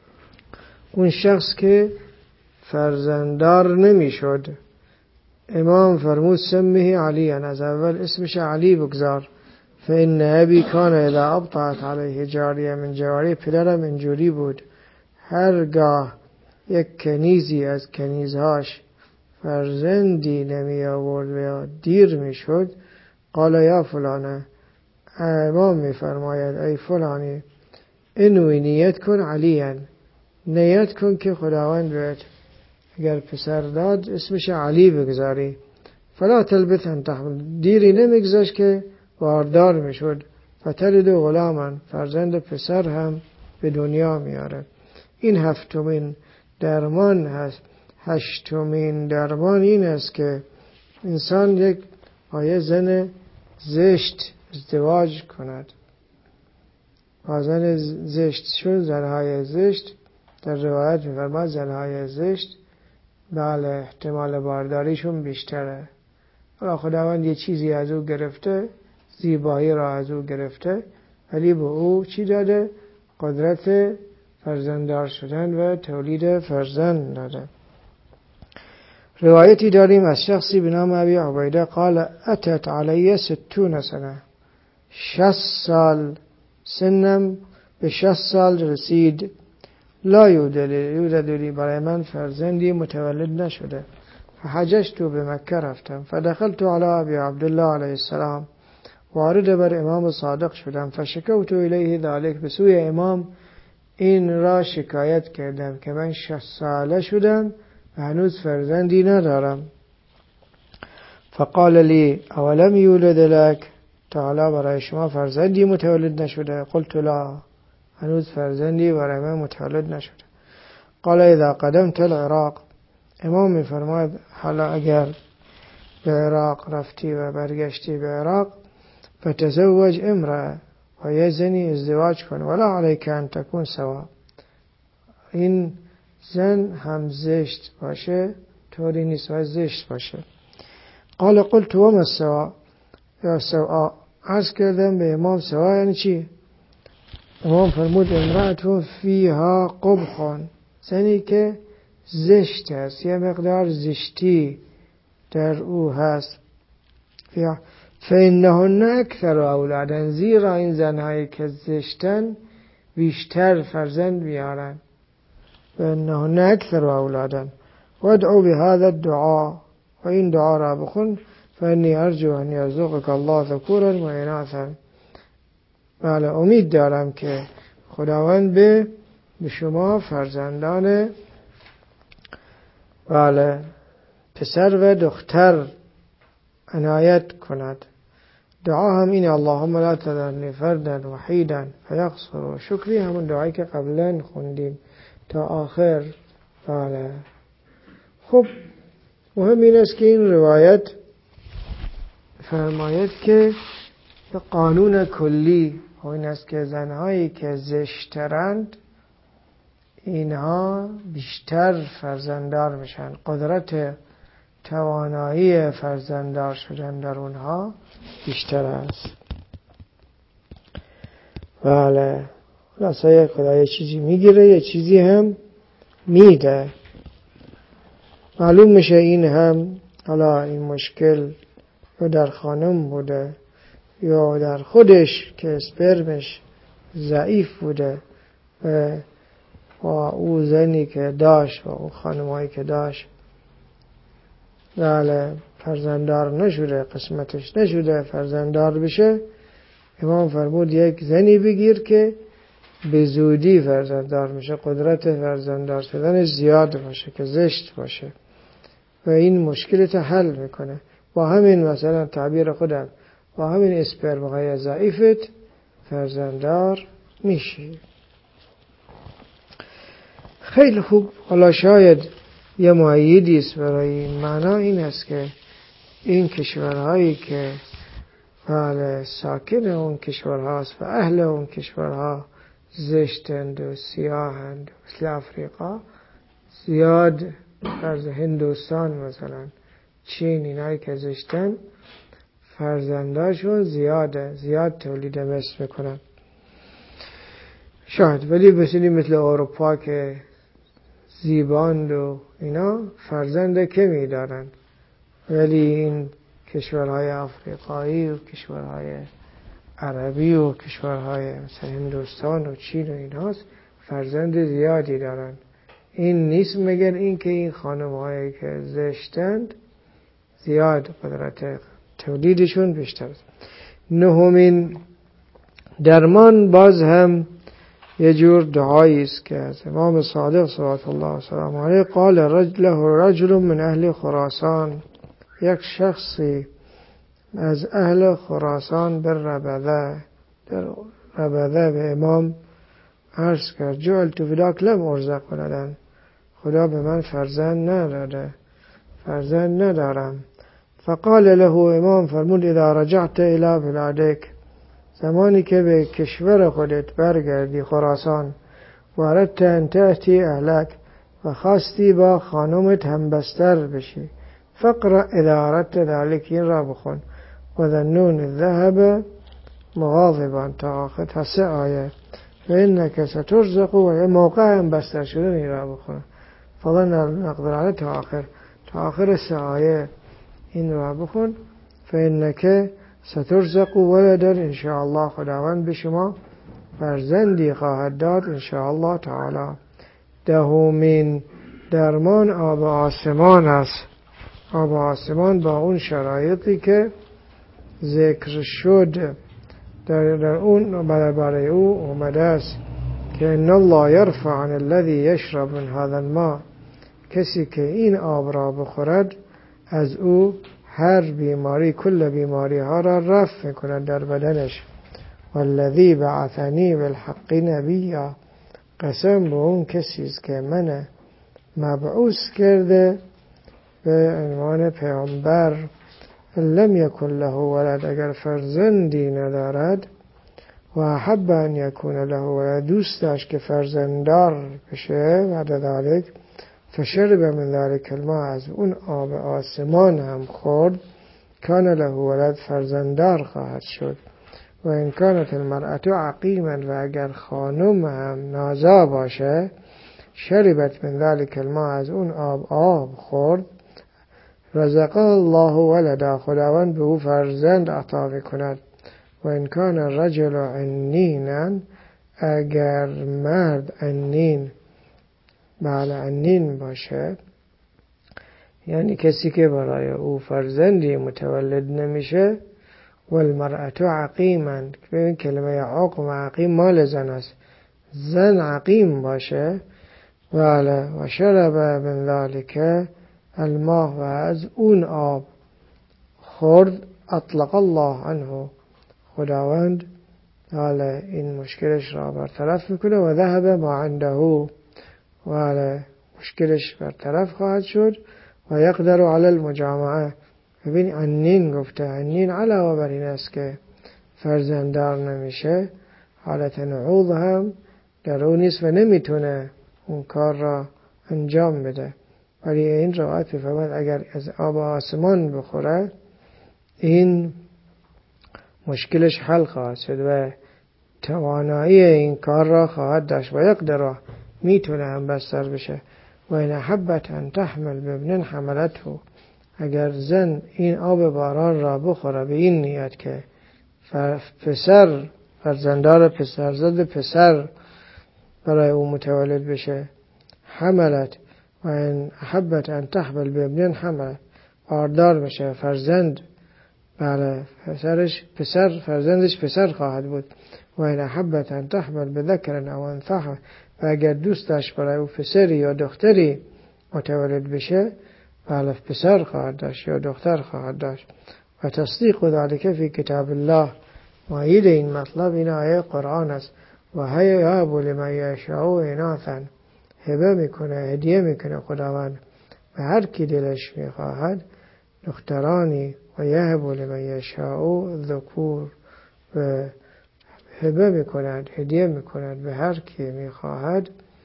اون شخص که فرزنددار نمی شد، امام فرمود سمه علی، از اول اسمش علی بگذار. فإن ابی کان اذا ابطأت علیه جاریه من جواری، پدرم اینجوری بود هرگاه یک کنیزی از کنیزهاش فرزندی نمی آورد و دیر می شد، قال یا فلانه، امام می فرماید ای فلانی انوی نیت کن علیان، نیت کن که خداوند بهت اگر پسر داد اسمش علی بگذاری. فلا تلبث ان تحمل، دیری نمیگذشت که باردار میشد. فتلد غلاما، فرزند پسر هم به دنیا میاره. این هفتمین درمان هست. هشتمین درمان این است که انسان یک آیه زن زشت ازدواج کند. با زن زشت شد، زنهای زشت در روایت می‌فرماد زنهای زشت بله احتمال بارداریشون بیشتره. حالا خداوند یه چیزی از او گرفته، زیبایی را از او گرفته، ولی به او چی داده؟ قدرت فرزنددار شدن و تولید فرزند داده. روایتی داریم از شخصی به نام ابی عبیده قال اتت علی ستون سنه، شصت سال سنم به شصت سال رسید، لا یولد لی، برای من فرزندی متولد نشده. فحججت به مکه رفتم، فدخلت علی ابی عبدالله علیه السلام، وارد بر امام صادق شدم، فشکوت الیه ذلک، به سوی امام این را شکایت کردم که من شصت ساله شدم و هنوز فرزندی ندارم. فقال لی اولم یولد لک، تا حالا برای شما فرزندی متولد نشده؟ قلت لا، هنوز فرزندی برای من متولد نشده. قال اذا قدمت العراق، امام می فرماید حالا اگر به عراق رفتی و برگشتی به عراق، فتزوج امرأة، و یه زنی ازدواج کن، ولا علیک ان تکون سوا، این زن هم زشت باشه طوری نیست و زشت باشه. قال قلت وما السوا، یا سوا، عرض کردم به امام سوا یعنی چی؟ امام فرمود امرأة فیها قبح، زنی که زشت است، یه مقدار زشتی در او هست. فإنهن اکثر اولادن، زیرا این زنهایی که زشتن بیشتر فرزند بیارن. فإنهن اکثر اولادن وادعو بهذا الدعاء، و این دعا را بخون، فانی ارجو ان یرزقک الله ذکورا و اناثا. بله امید دارم که خداوند به به شما فرزندان بله پسر و دختر عنایت کند. دعا هم این اللهم لا تذرنی فردا وحیدا فیقصر شکری، همون دعایی که قبلا خوندیم تا آخر. بله خب مهم این است که این روایت فرماید که قانون کلی این است که زنهایی که زشترند اینها بیشتر فرزنددار میشن، قدرت توانایی فرزنددار شدن در اونها بیشتر است. بله خلاصه خدا یه چیزی میگیره یه چیزی هم میده. معلوم میشه این هم حالا این مشکل یا در خانم بوده یا در خودش که اسپرمش ضعیف بوده و با او زنی که داشت و او خانمایی که داشت بله فرزنددار نشده، قسمتش نشده فرزنددار بشه. امام فرمود یک زنی بگیر که به زودی فرزنددار میشه، قدرت فرزنددار شدن زیاد باشه که زشت باشه و این مشکلت حل میکنه. با همین مثلا تعبیر خودم با همین اسپرم‌های ضعیفت فرزنددار میشی. خیلی خوب. حالا شاید یه مؤیدی است برای این معنا این است که این کشورهایی که بله ساکن اون کشورهاست و اهل اون کشورها زشتند و سیاهند مثل افریقا زیاد، از هندوستان مثلا چین اینایی که زشتن فرزنداشون زیاده، زیاد تولید مثل میکنن شاید. ولی مثلی مثل اروپا که زیباند و اینا فرزند کمی دارن، ولی این کشورهای افریقایی و کشورهای عربی و کشورهای مثل هندوستان و چین و اینهاست فرزند زیادی دارن. این نیست مگر این که این خانم هایی که زشتند زیاد قدرت تولیدشون بیشتر است. نهمین درمان باز هم یه جور دعایی است که از امام صادق صلوات الله و سلام علیه قال رجله رجل من اهل خراسان، یک شخصی از اهل خراسان بر ربذه در ربذه به امام عرض کرد جعلت فداک لم ارزق ولدا، خدا به من فرزند نداده، فرزند ندارم. فقال له امام فرمود اذا رجعت الى بلادک، زمانی که به کشور خودت برگردی خراسان و اردت ان تأتی اهلک و خواستی با خانمت همبستر بشی فقرأ اذا اردت ذلك، این را بخون و ذنون الذهب مغاضبا تا آخر تا سه آیه فإنك سترزق و موقع همبستر شدن این را بخون فلن نقدر علیه تا آخر تا آخر سه آیه این را بخون. فإنك سترزق ولدا انشاءالله، خداوند به شما فرزندی خواهد داد انشاءالله تعالی. دهمین درمان آب آسمان است. آب آسمان با اون شرایطی که ذکر شد در, در اون برای او اومده است که ان الله یرفع عن الذی یشرب من هذا الماء، کسی که این آب را بخورد از او هر بیماری کل بیماری ها را رفع میکند در بدنش. والذی بعثنی بالحق نبیا، قسم به اون کسی است که من مبعوث کرده به عنوان پیامبر. لم یکن له ولد، اگر فرزندی ندارد و حب ان یکون له ولد، دوست داشت که فرزنددار بشه بعد ذلك فشرب من ذلك الماء، از اون آب آسمان هم خورد کان له ولد، فرزنددار خواهد شد. و ان کانت المرأة عقیما، و اگر خانم هم نازا باشه شربت من ذلك الماء، از اون آب آب خورد رزقه الله ولدا، خداوند به او فرزند عطا میکند. و ان کان الرجل عنینا، اگر مرد عنین بله عنین باشه یعنی کسی که برای او فرزندی متولد نمیشه. والمرأة عقیما، ببین کلمه عقم و عقیم مال زن است، زن عقیم باشه. بله. و شرب من ذلك الماء، و از اون آب خورد. اطلق الله عنه، خداوند بله این مشکلش را برطرف میکنه. و ذهب ما عنده، بله مشکلش برطرف خواهد شد. و یقدر علی المجامعه. ببین عنین گفته، عنین علاوه بر این است که فرزنددار نمیشه، حالت نعوض هم در اون نیست و نمیتونه اون کار را انجام بده. ولی این روایت بفرماید اگر از آب آسمان بخوره این مشکلش حل خواهد شد و توانایی این کار را خواهد داشت. و یقدر، میتونه هم بستر بشه. و این حبت ان تحمل بابن حملته، اگر زن این آب باران را بخوره به این نیت که پسر فرزنددار پسر زد پسر برای او متولد بشه، حملت و این حبت ان تحمل بابن حملت، باردار بشه فرزند، بله پسرش پسر فرزندش پسر خواهد بود. و این حبت ان تحمل بذکر او انثى، و اگر دوست داشت برای او پسری یا دختری متولد بشه، بله پسر خواهد داشت یا دختر خواهد داشت. و تصدیق ذلك فی کتاب الله، مایید این مطلب این آیه قرآن است. و هیهاب لمن یشاء اناثا، هبه میکنه هدیه میکنه خداوند به هر کی دلش میخواهد دخترانی. و یهب لمن یشاء ذکور، و هبه میکند هدیه میکند به هر کی میخواهد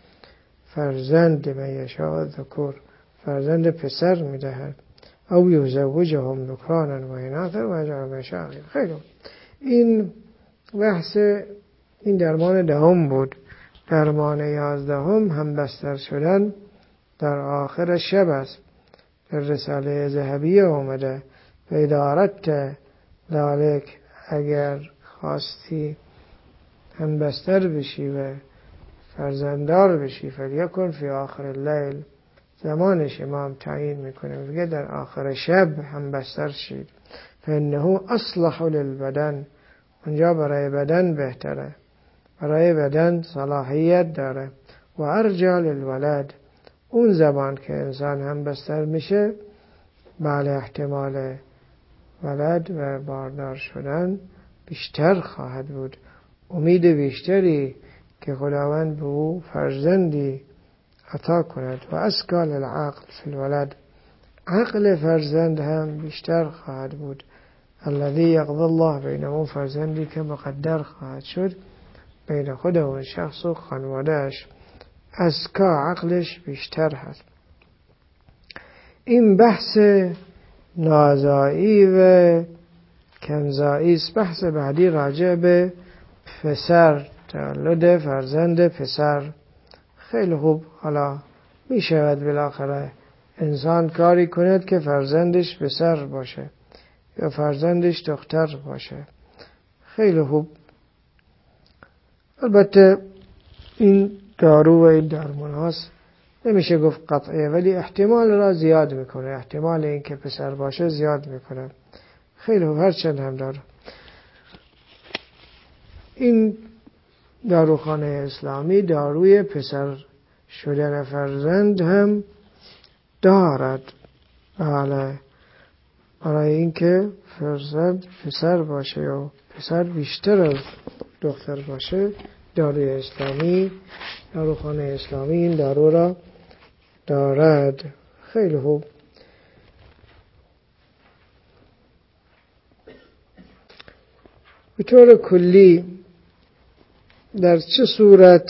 فرزند. من یشاء ذکور، فرزند پسر میدهد. او یزوجهم ذکرانا و اناثا و یجعل من یشاء. خیلی این بحث این درمان دهم بود. درمان یازدهم هم بستر شدن در آخر شب است. در رساله ذهبیه آمده و ادارت ذالک، اگر خواستی هم بستر بشی و فرزنددار بشی، فلیکن فی آخر اللیل، زمانش امام تعیین میکنه میگه در آخر شب هم بستر شید. فانه اصلح للبدن، اونجا برای بدن بهتره، برای بدن صلاحیت داره. و ارجع للولد، اون زمان که انسان هم بستر میشه بله احتمال ولد و باردار شدن بیشتر خواهد بود، امید بیشتری که خداوند به او فرزندی عطا کند. و اسکال العقل فی الولد، عقل فرزند هم بیشتر خواهد بود. الذی یقضی الله بینهم، فرزندی که مقدر خواهد شد بین خود و شخص و خانوادهش، اسکا عقلش بیشتر هست. این بحث نازایی و کمزایی است. بحث بعدی راجع به پسر، تولد فرزند پسر. خیلی خوب، حالا می شود بالاخره انسان کاری کند که فرزندش پسر باشه یا فرزندش دختر باشه. خیلی خوب. البته این دارو و این درمان هاست نمیشه گفت قطعه، ولی احتمال را زیاد میکنه، احتمال این که پسر باشه زیاد میکنه. خیلی خوب. هرچند هم داره این داروخانه اسلامی داروی پسر شدن فرزند هم دارد. بله، برای اینکه فرزند پسر باشه یا پسر بیشتر از دختر باشه، داروی اسلامی داروخانه اسلامی این دارو را دارد. خیلی خوب. به طور کلی در چه صورت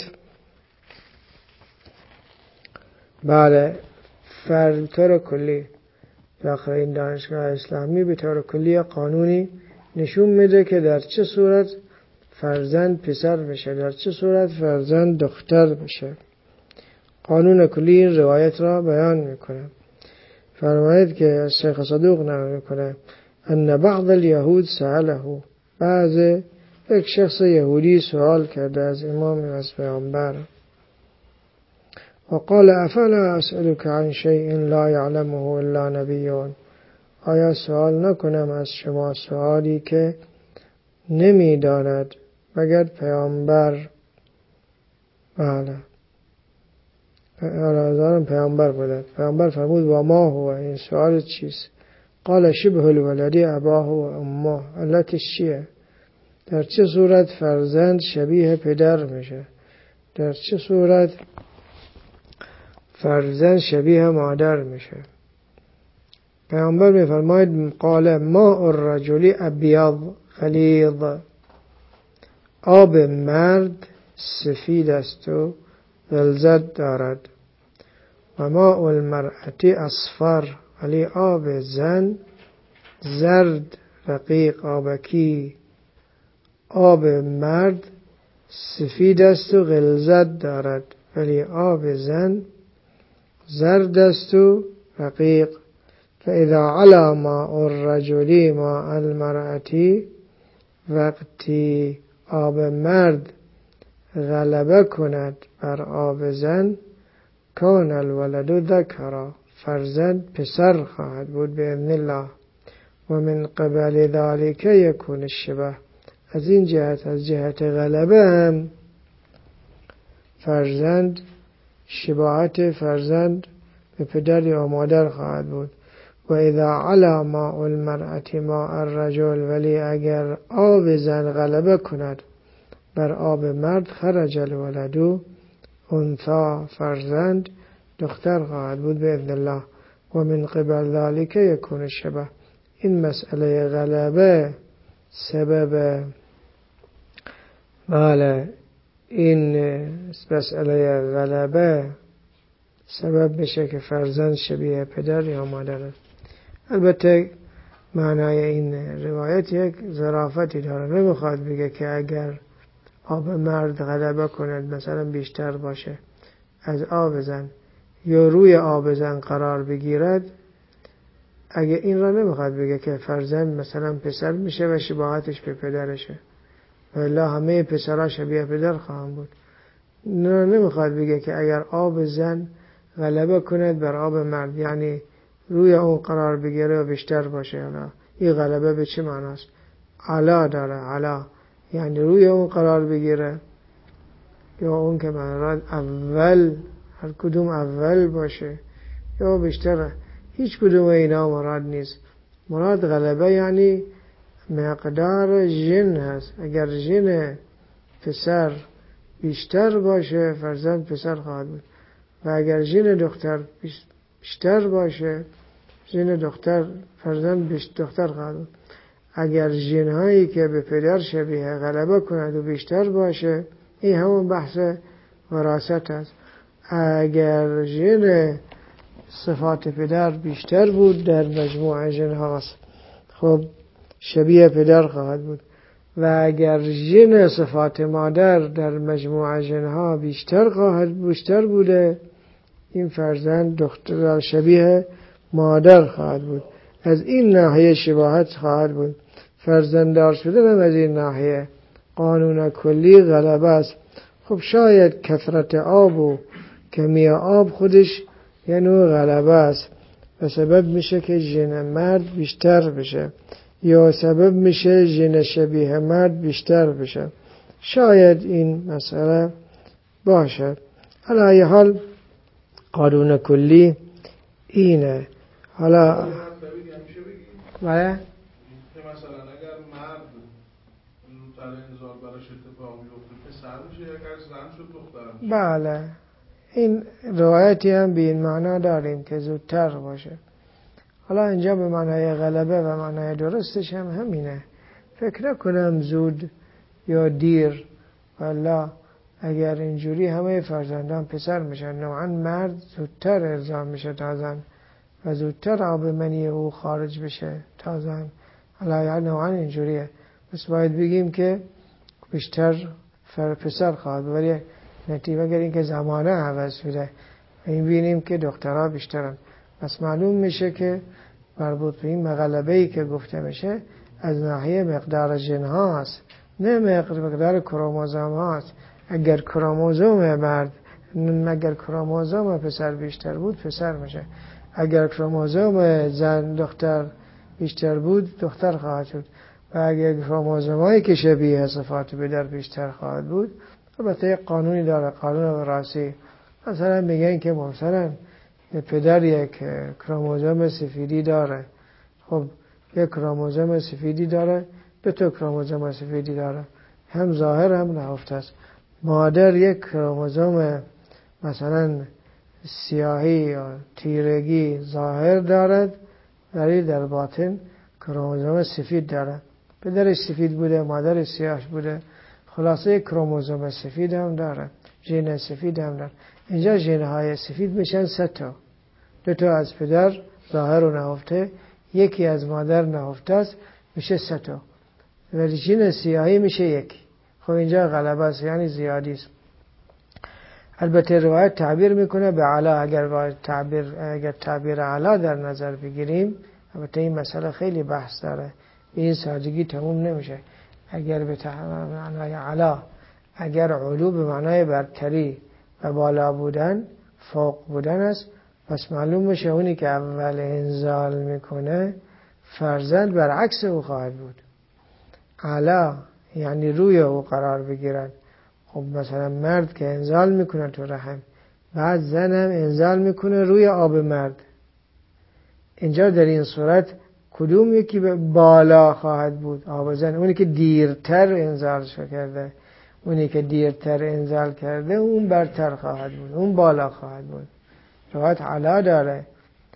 بله فرد طور کلی داخل این دانشگاه اسلامی به طور کلی قانونی نشون میده که در چه صورت فرزند پسر بشه، در چه صورت فرزند دختر بشه. قانون کلی این روایت را بیان میکنه. فرماید که از شیخ صدوق نقل میکنه ان بعض الیهود سأله، بعض یک شخص یهودی سوال کرده از امام و از پیامبر. و قال افلا اسألك عن شيء لا يعلمه الا نبیون، آیا سوال نکنم از شما سوالی که نمیداند مگر پیامبر؟ بله، آرازان پیامبر بودند. پیامبر فرمود و ما هو، این سوال چیست؟ قال شبه الولدی اباه و امه، علتش چیه؟ در چه صورت فرزند شبیه پدر میشه؟ در چه صورت فرزند شبیه مادر میشه؟ پیامبر میفرماید قال ماء الرجل ابیض غلیظ، آب مرد سفید است و غلظت دارد، و ماء المرأة اصفر، ولی آب زن زرد رقیق آبکی. آب مرد سفید است و غلظت دارد، ولی آب زن زرد است و رقیق. فاذا علا ماء الرجل ماء المرأة، وقتی آب مرد غلبه کند بر آب زن، کان الولد ذکرا، فرزند پسر خواهد بود باذن الله. و من قبل ذلك یکون الشبه، از این جهت، از جهت غلبه هم فرزند شباهت فرزند به پدر یا مادر خواهد بود. و اذا علا ماء المرأة ماء الرجل، ولی اگر آب زن غلبه کند بر آب مرد، خرج الولد انثى، فرزند دختر خواهد بود باذن الله. و من قبل ذلك یکون الشبه، این مسئله غلبه سبب بله این مسئله غلبه سبب میشه که فرزند شبیه پدر یا مادر است. البته معنای این روایت یک ظرافتی داره، نمیخواد بگه که اگر آب مرد غلبه کند مثلا بیشتر باشه از آب زن یا روی آب زن قرار بگیرد، اگه این را نمیخواد بگه که فرزند مثلا پسر میشه و شباهتش به پدرشه، ولی همه پسرها شبیه پدر خواهم بود. نه، نمیخواد بگه که اگر آب زن غلبه کند بر آب مرد، یعنی روی اون قرار بگیره و بیشتر باشه. حالا این غلبه به چه معناست؟ علا داره، علا یعنی روی اون قرار بگیره، یا اون که مراد اول، هر کدوم اول باشه یا بیشتر. هیچ کدوم اینا مراد نیست. مراد غلبه یعنی مقدار ژن هست. اگر ژن پسر بیشتر باشه فرزند پسر خواهد بود، و اگر ژن دختر بیشتر باشه ژن دختر فرزند دختر خواهد بود. اگر ژن هایی که به پدر شبیه غلبه کند و بیشتر باشه، این همون بحث وراثت است. اگر ژن صفات پدر بیشتر بود در مجموع ژن هاست، خب شبیه پدر خواهد بود. و اگر ژن صفات مادر در مجموع ژن ها بیشتر خواهد بیشتر بوده، این فرزند دختر شبیه مادر خواهد بود. از این ناحیه شباهت خواهد بود. فرزنددار شدن هم از این ناحیه قانون کلی غلبه است. خب شاید کثرت آب و کمی آب خودش یه نوع غلبه است و سبب میشه که ژن مرد بیشتر بشه، یا سبب میشه ژن شبیه مرد بیشتر بشه. شاید این مسئله باشه. حالا ای حال قانون کلی اینه. حالا بله مثلا اگر مرد زودتر انزال براش اتفاق میفته پسر میشه، یا اگر زن شد دختر. بله این روایتی هم به این معنا داریم که زودتر باشه. حالا اینجا به معنای غلبه و معنای درستش هم همینه. فکر نکنم زود یا دیر، والا اگر اینجوری همه فرزندان پسر میشن، نوعا مرد زودتر ارضا میشه تا زن و زودتر آب منی او خارج بشه تا زن. حالا یعنی نوعا اینجوریه. بس باید بگیم که بیشتر پسر خواهد، ولی نتیجه اگر این که زمانه عوض شده و این بینیم که دخترها بیشترن، پس معلوم میشه که مربوط به این غلبه‌ای که گفته میشه از ناحیه مقدار ژن هاست، نه مقدار کروموزوم هاست. اگر کروموزوم مرد مگر کروموزوم پسر بیشتر بود پسر میشه، اگر کروموزوم زن دختر بیشتر بود دختر خواهد شد، و اگر کروموزومایی که شبیه صفات پدر بیشتر خواهد بود. البته یک قانونی داره، قانون وراثی. مثلا میگن که مثلا پدر یک کروموزوم سفیدی داره، خب یک کروموزوم سفیدی داره، دو تا کروموزوم سفیدی داره، هم ظاهر هم نهفته است. مادر یک کروموزوم مثلا سیاهی یا تیرگی ظاهر دارد ولی در باطن کروموزوم سفید داره. پدرش سفید بوده، مادرش سیاه بوده، خلاصه کروموزوم سفید هم داره، ژن سفید هم داره. اینجا ژن‌های سفید میشن سه تا، دو تا از پدر ظاهر و نهفته، یکی از مادر نهفته است، میشه سه تا. ولی ژن سیاهی میشه یک. خب اینجا غلبه است، یعنی زیادی است. البته روایت تعبیر میکنه به علا. اگر تعبیر اگر تعبیر علا در نظر بگیریم، البته این مسئله خیلی بحث داره، به این سادگی تموم نمیشه. اگر به معنای علا، اگر علو به معنای برتری و بالا بودن، فوق بودن است، پس معلوم میشه اونی که اول انزال میکنه فرزند برعکس او خواهد بود. علا یعنی روی او قرار بگیرد. خب مثلا مرد که انزال میکنه تو رحم، بعد زن هم انزال میکنه روی آب مرد. اینجا در این صورت کدوم یکی به بالا خواهد بود؟ آب زن. اونی که دیرتر انزال کرده، اونی که دیرتر انزال کرده اون برتر خواهد بود، اون بالا خواهد بود. روایت علا داره.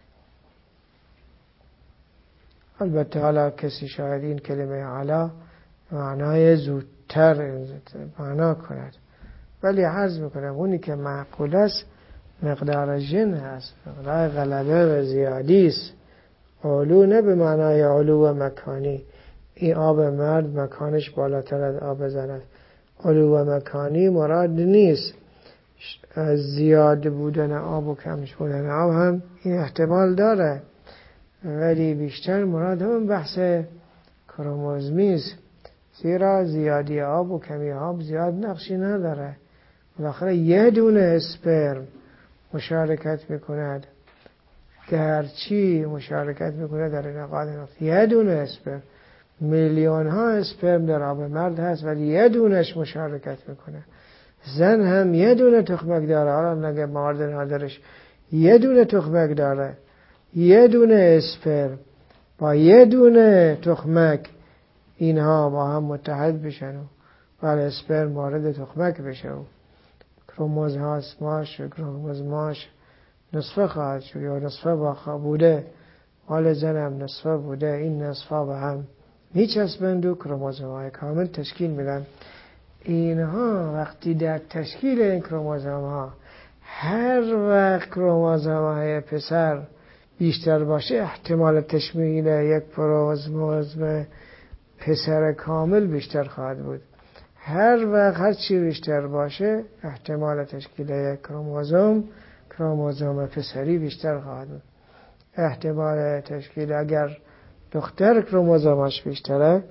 البته حالا کسی شاید این کلمه علا معنای زودتر معنا کند، ولی عرض میکنم اونی که معقول است مقدار ژن هست، مقدار غلبه و زیادی است. علو نه به معنای علو و مکانی، این آب مرد مکانش بالاتر از آب زن است. علو و مکانی مراد نیست از زیاد بودن آب و کم بودن آب، هم این احتمال داره، ولی بیشتر مراد هم بحث کروموزومی است، زیرا زیادی آب و کمی آب زیاد نقشی نداره. بالاخره یه دونه اسپرم مشارکت میکند، گرچی مشارکت میکنه در انعقاد نطفه، یه دونه اسپرم. میلیون ها اسپرم در آب مرد هست ولی یه دونش مشارکت میکنه. زن هم یه دونه تخمک داره، حالا نگه مرد نادرش یه دونه تخمک داره، یه دونه اسپرم با یه دونه تخمک اینها با هم متحد بشن و ولی اسپرم وارد تخمک بشه و کروموزوم ماش کروموزوماش نصفه خواهد شد یا نصفه با بوده، مال زنم نصفه بوده، این نصفه با هم میچسبند و کروموزوم‌های کامل تشکیل میدن. اینها وقتی در تشکیل این کروموزوم‌ها هر وقت کروموزوم‌های پسر بیشتر باشه احتمال تشکیل یک کروموزوم پسر کامل بیشتر خواهد بود. هر وقت هر چی بیشتر باشه احتمال تشکیل یک کروموزوم کروموزوم پسری بیشتر خواهد بود. احتمال تشکیل اگر دختر کروموزومش بیشتره،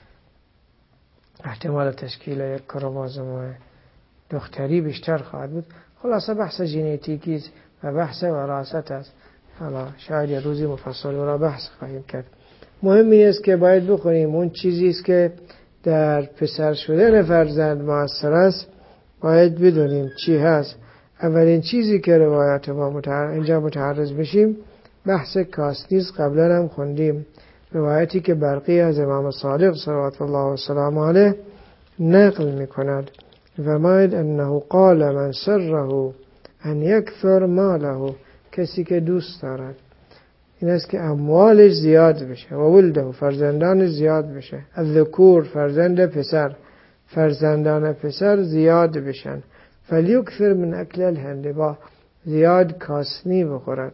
احتمال تشکیل یک کروموزوم دختری بیشتر خواهد بود. خلاصه بحث ژنتیکی و بحث وراثت است. حالا شاید یه روزی مفصل را بحث خواهیم کرد. مهم این است که باید بخونیم اون چیزی است که در پسر شدن فرزند مؤثر است، باید بدونیم چی هست. اولین چیزی که روایات ما متعرض اینجا متعرض بشیم بحث کاسنیز. قبلا هم خوندیم روایتی که برقی از امام صادق صلوات الله و سلام علیه نقل میکند. فرماید انه قال من سره ان یکثر ماله، کسی که دوست دارد این است که اموالش زیاد بشه، و ولده فرزندان زیاد بشه، الذکور فرزند پسر، فرزندان پسر زیاد بشن، فلیکثر من اکل الهندبا، زیاد کاسنی بخورد.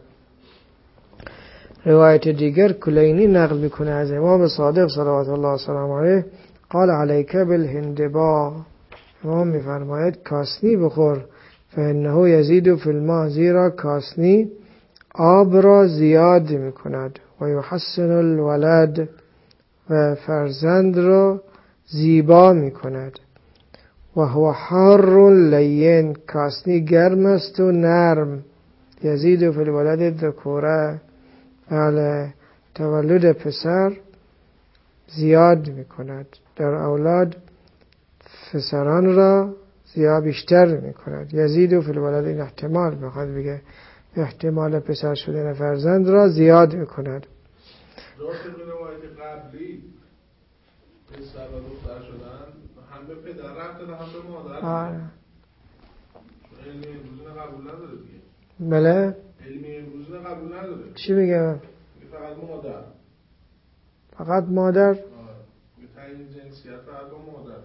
روایت دیگر کلینی نقل میکنه از امام صادق صلوات الله و سلام علیه قال علیک بالهندبا، امام میفرماید کاسنی بخور، فانه یزید فی الماء، زیرا کاسنی آب را زیاد میکند، و یحسن الولد، و فرزند را زیبا میکند، و هو حار لین، کاسنی گرم است و نرم. یزید فی الولد ذکوره، بله تولد پسر زیاد میکند، در اولاد پسران را زیاد بیشتر میکند. یزید فی الولد، این احتمال بخواد بگه احتمال پسر شدن فرزند را زیاد میکند. راست این روایت قبلی پسر و دختر شدن هم به پدر رفت هم به مادر. آره. علمی امروز قبول نداره دیگه. بله؟ علمی امروز قبول نداره. چی میگه؟ فقط مادر. فقط مادر؟ آره. به تعیین جنسیت فقط با مادر.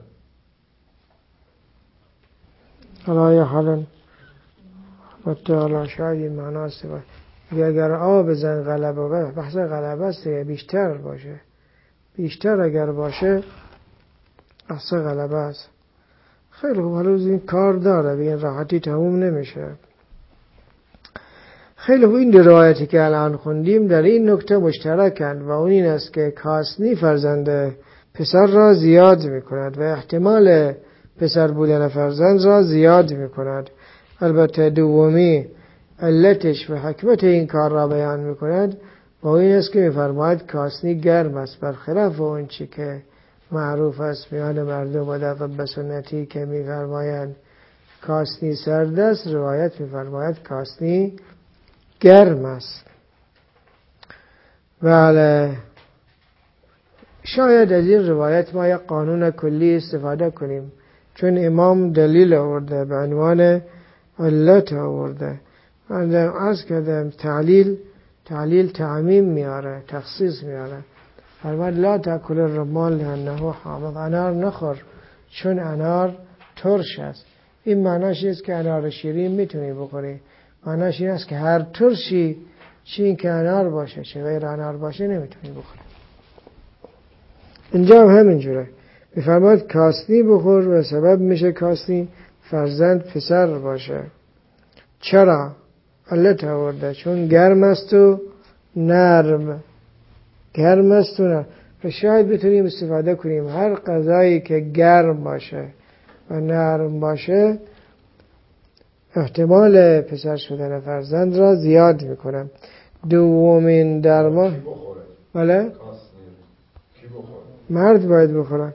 حالا یا حالا بطه حالا شاید این معناست باید اگر آب زن غلبه، بحث غلبه است بیشتر باشه، بیشتر اگر باشه بحث غلبه است. خیلی خوب، حالا این کار داره به این راحتی تموم نمیشه. خیلی خوب، این روایتی که الان خوندیم در این نکته مشترکند و اون این است که کاسنی فرزند پسر را زیاد میکند و احتمال پسر بودن فرزند را زیاد میکند. البته دومی علتش و حکمت این کار را بیان میکند و این است که میفرماید کاسنی گرم است، برخلاف اون چی که معروف است میان مردم و در به سنتی که میفرمایند کاسنی سرد است. روایت میفرماید کاسنی گرم است. بله، شاید از این روایت ما یک قانون کلی استفاده کنیم، چون امام دلیل آورده به عنوان علت آورده. من عرض کردم تعلیل تعلیل تعمیم میاره، تخصیص میاره. فرمود لا تاکل الرمان لانه حامض، انار نخور چون انار ترش است. این معناش نیست که انار شیرین میتونی بخوری، معناش این است که هر ترشی چی این که انار باشه چه غیر انار باشه نمیتونی بخوری. اینجا هم همینجوره، میفرماید کاسنی بخور و سبب میشه کاسنی فرزند پسر باشه. چرا؟ علت آورده چون گرم است و نرم. گرم است و نرم. و شاید بتونیم استفاده کنیم هر غذایی که گرم باشه و نرم باشه احتمال پسر شدن فرزند را زیاد میکنم. دومین درمان بله؟ مرد باید بخورن.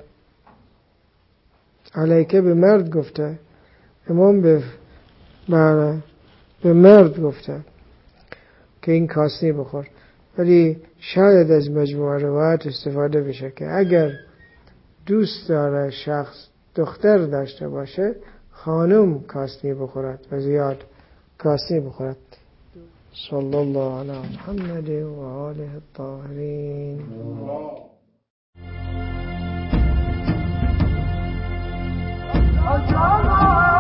علیکه به مرد گفته، امام به بله به مرد گفته که این کاسنی بخور. ولی شاید از مجموعه روایت استفاده بشه که اگر دوست داره شخص دختر داشته باشه خانم کاسنی بخورد و زیاد کاسنی بخورد. صلی الله علی محمد و آله الطاهرین. Allah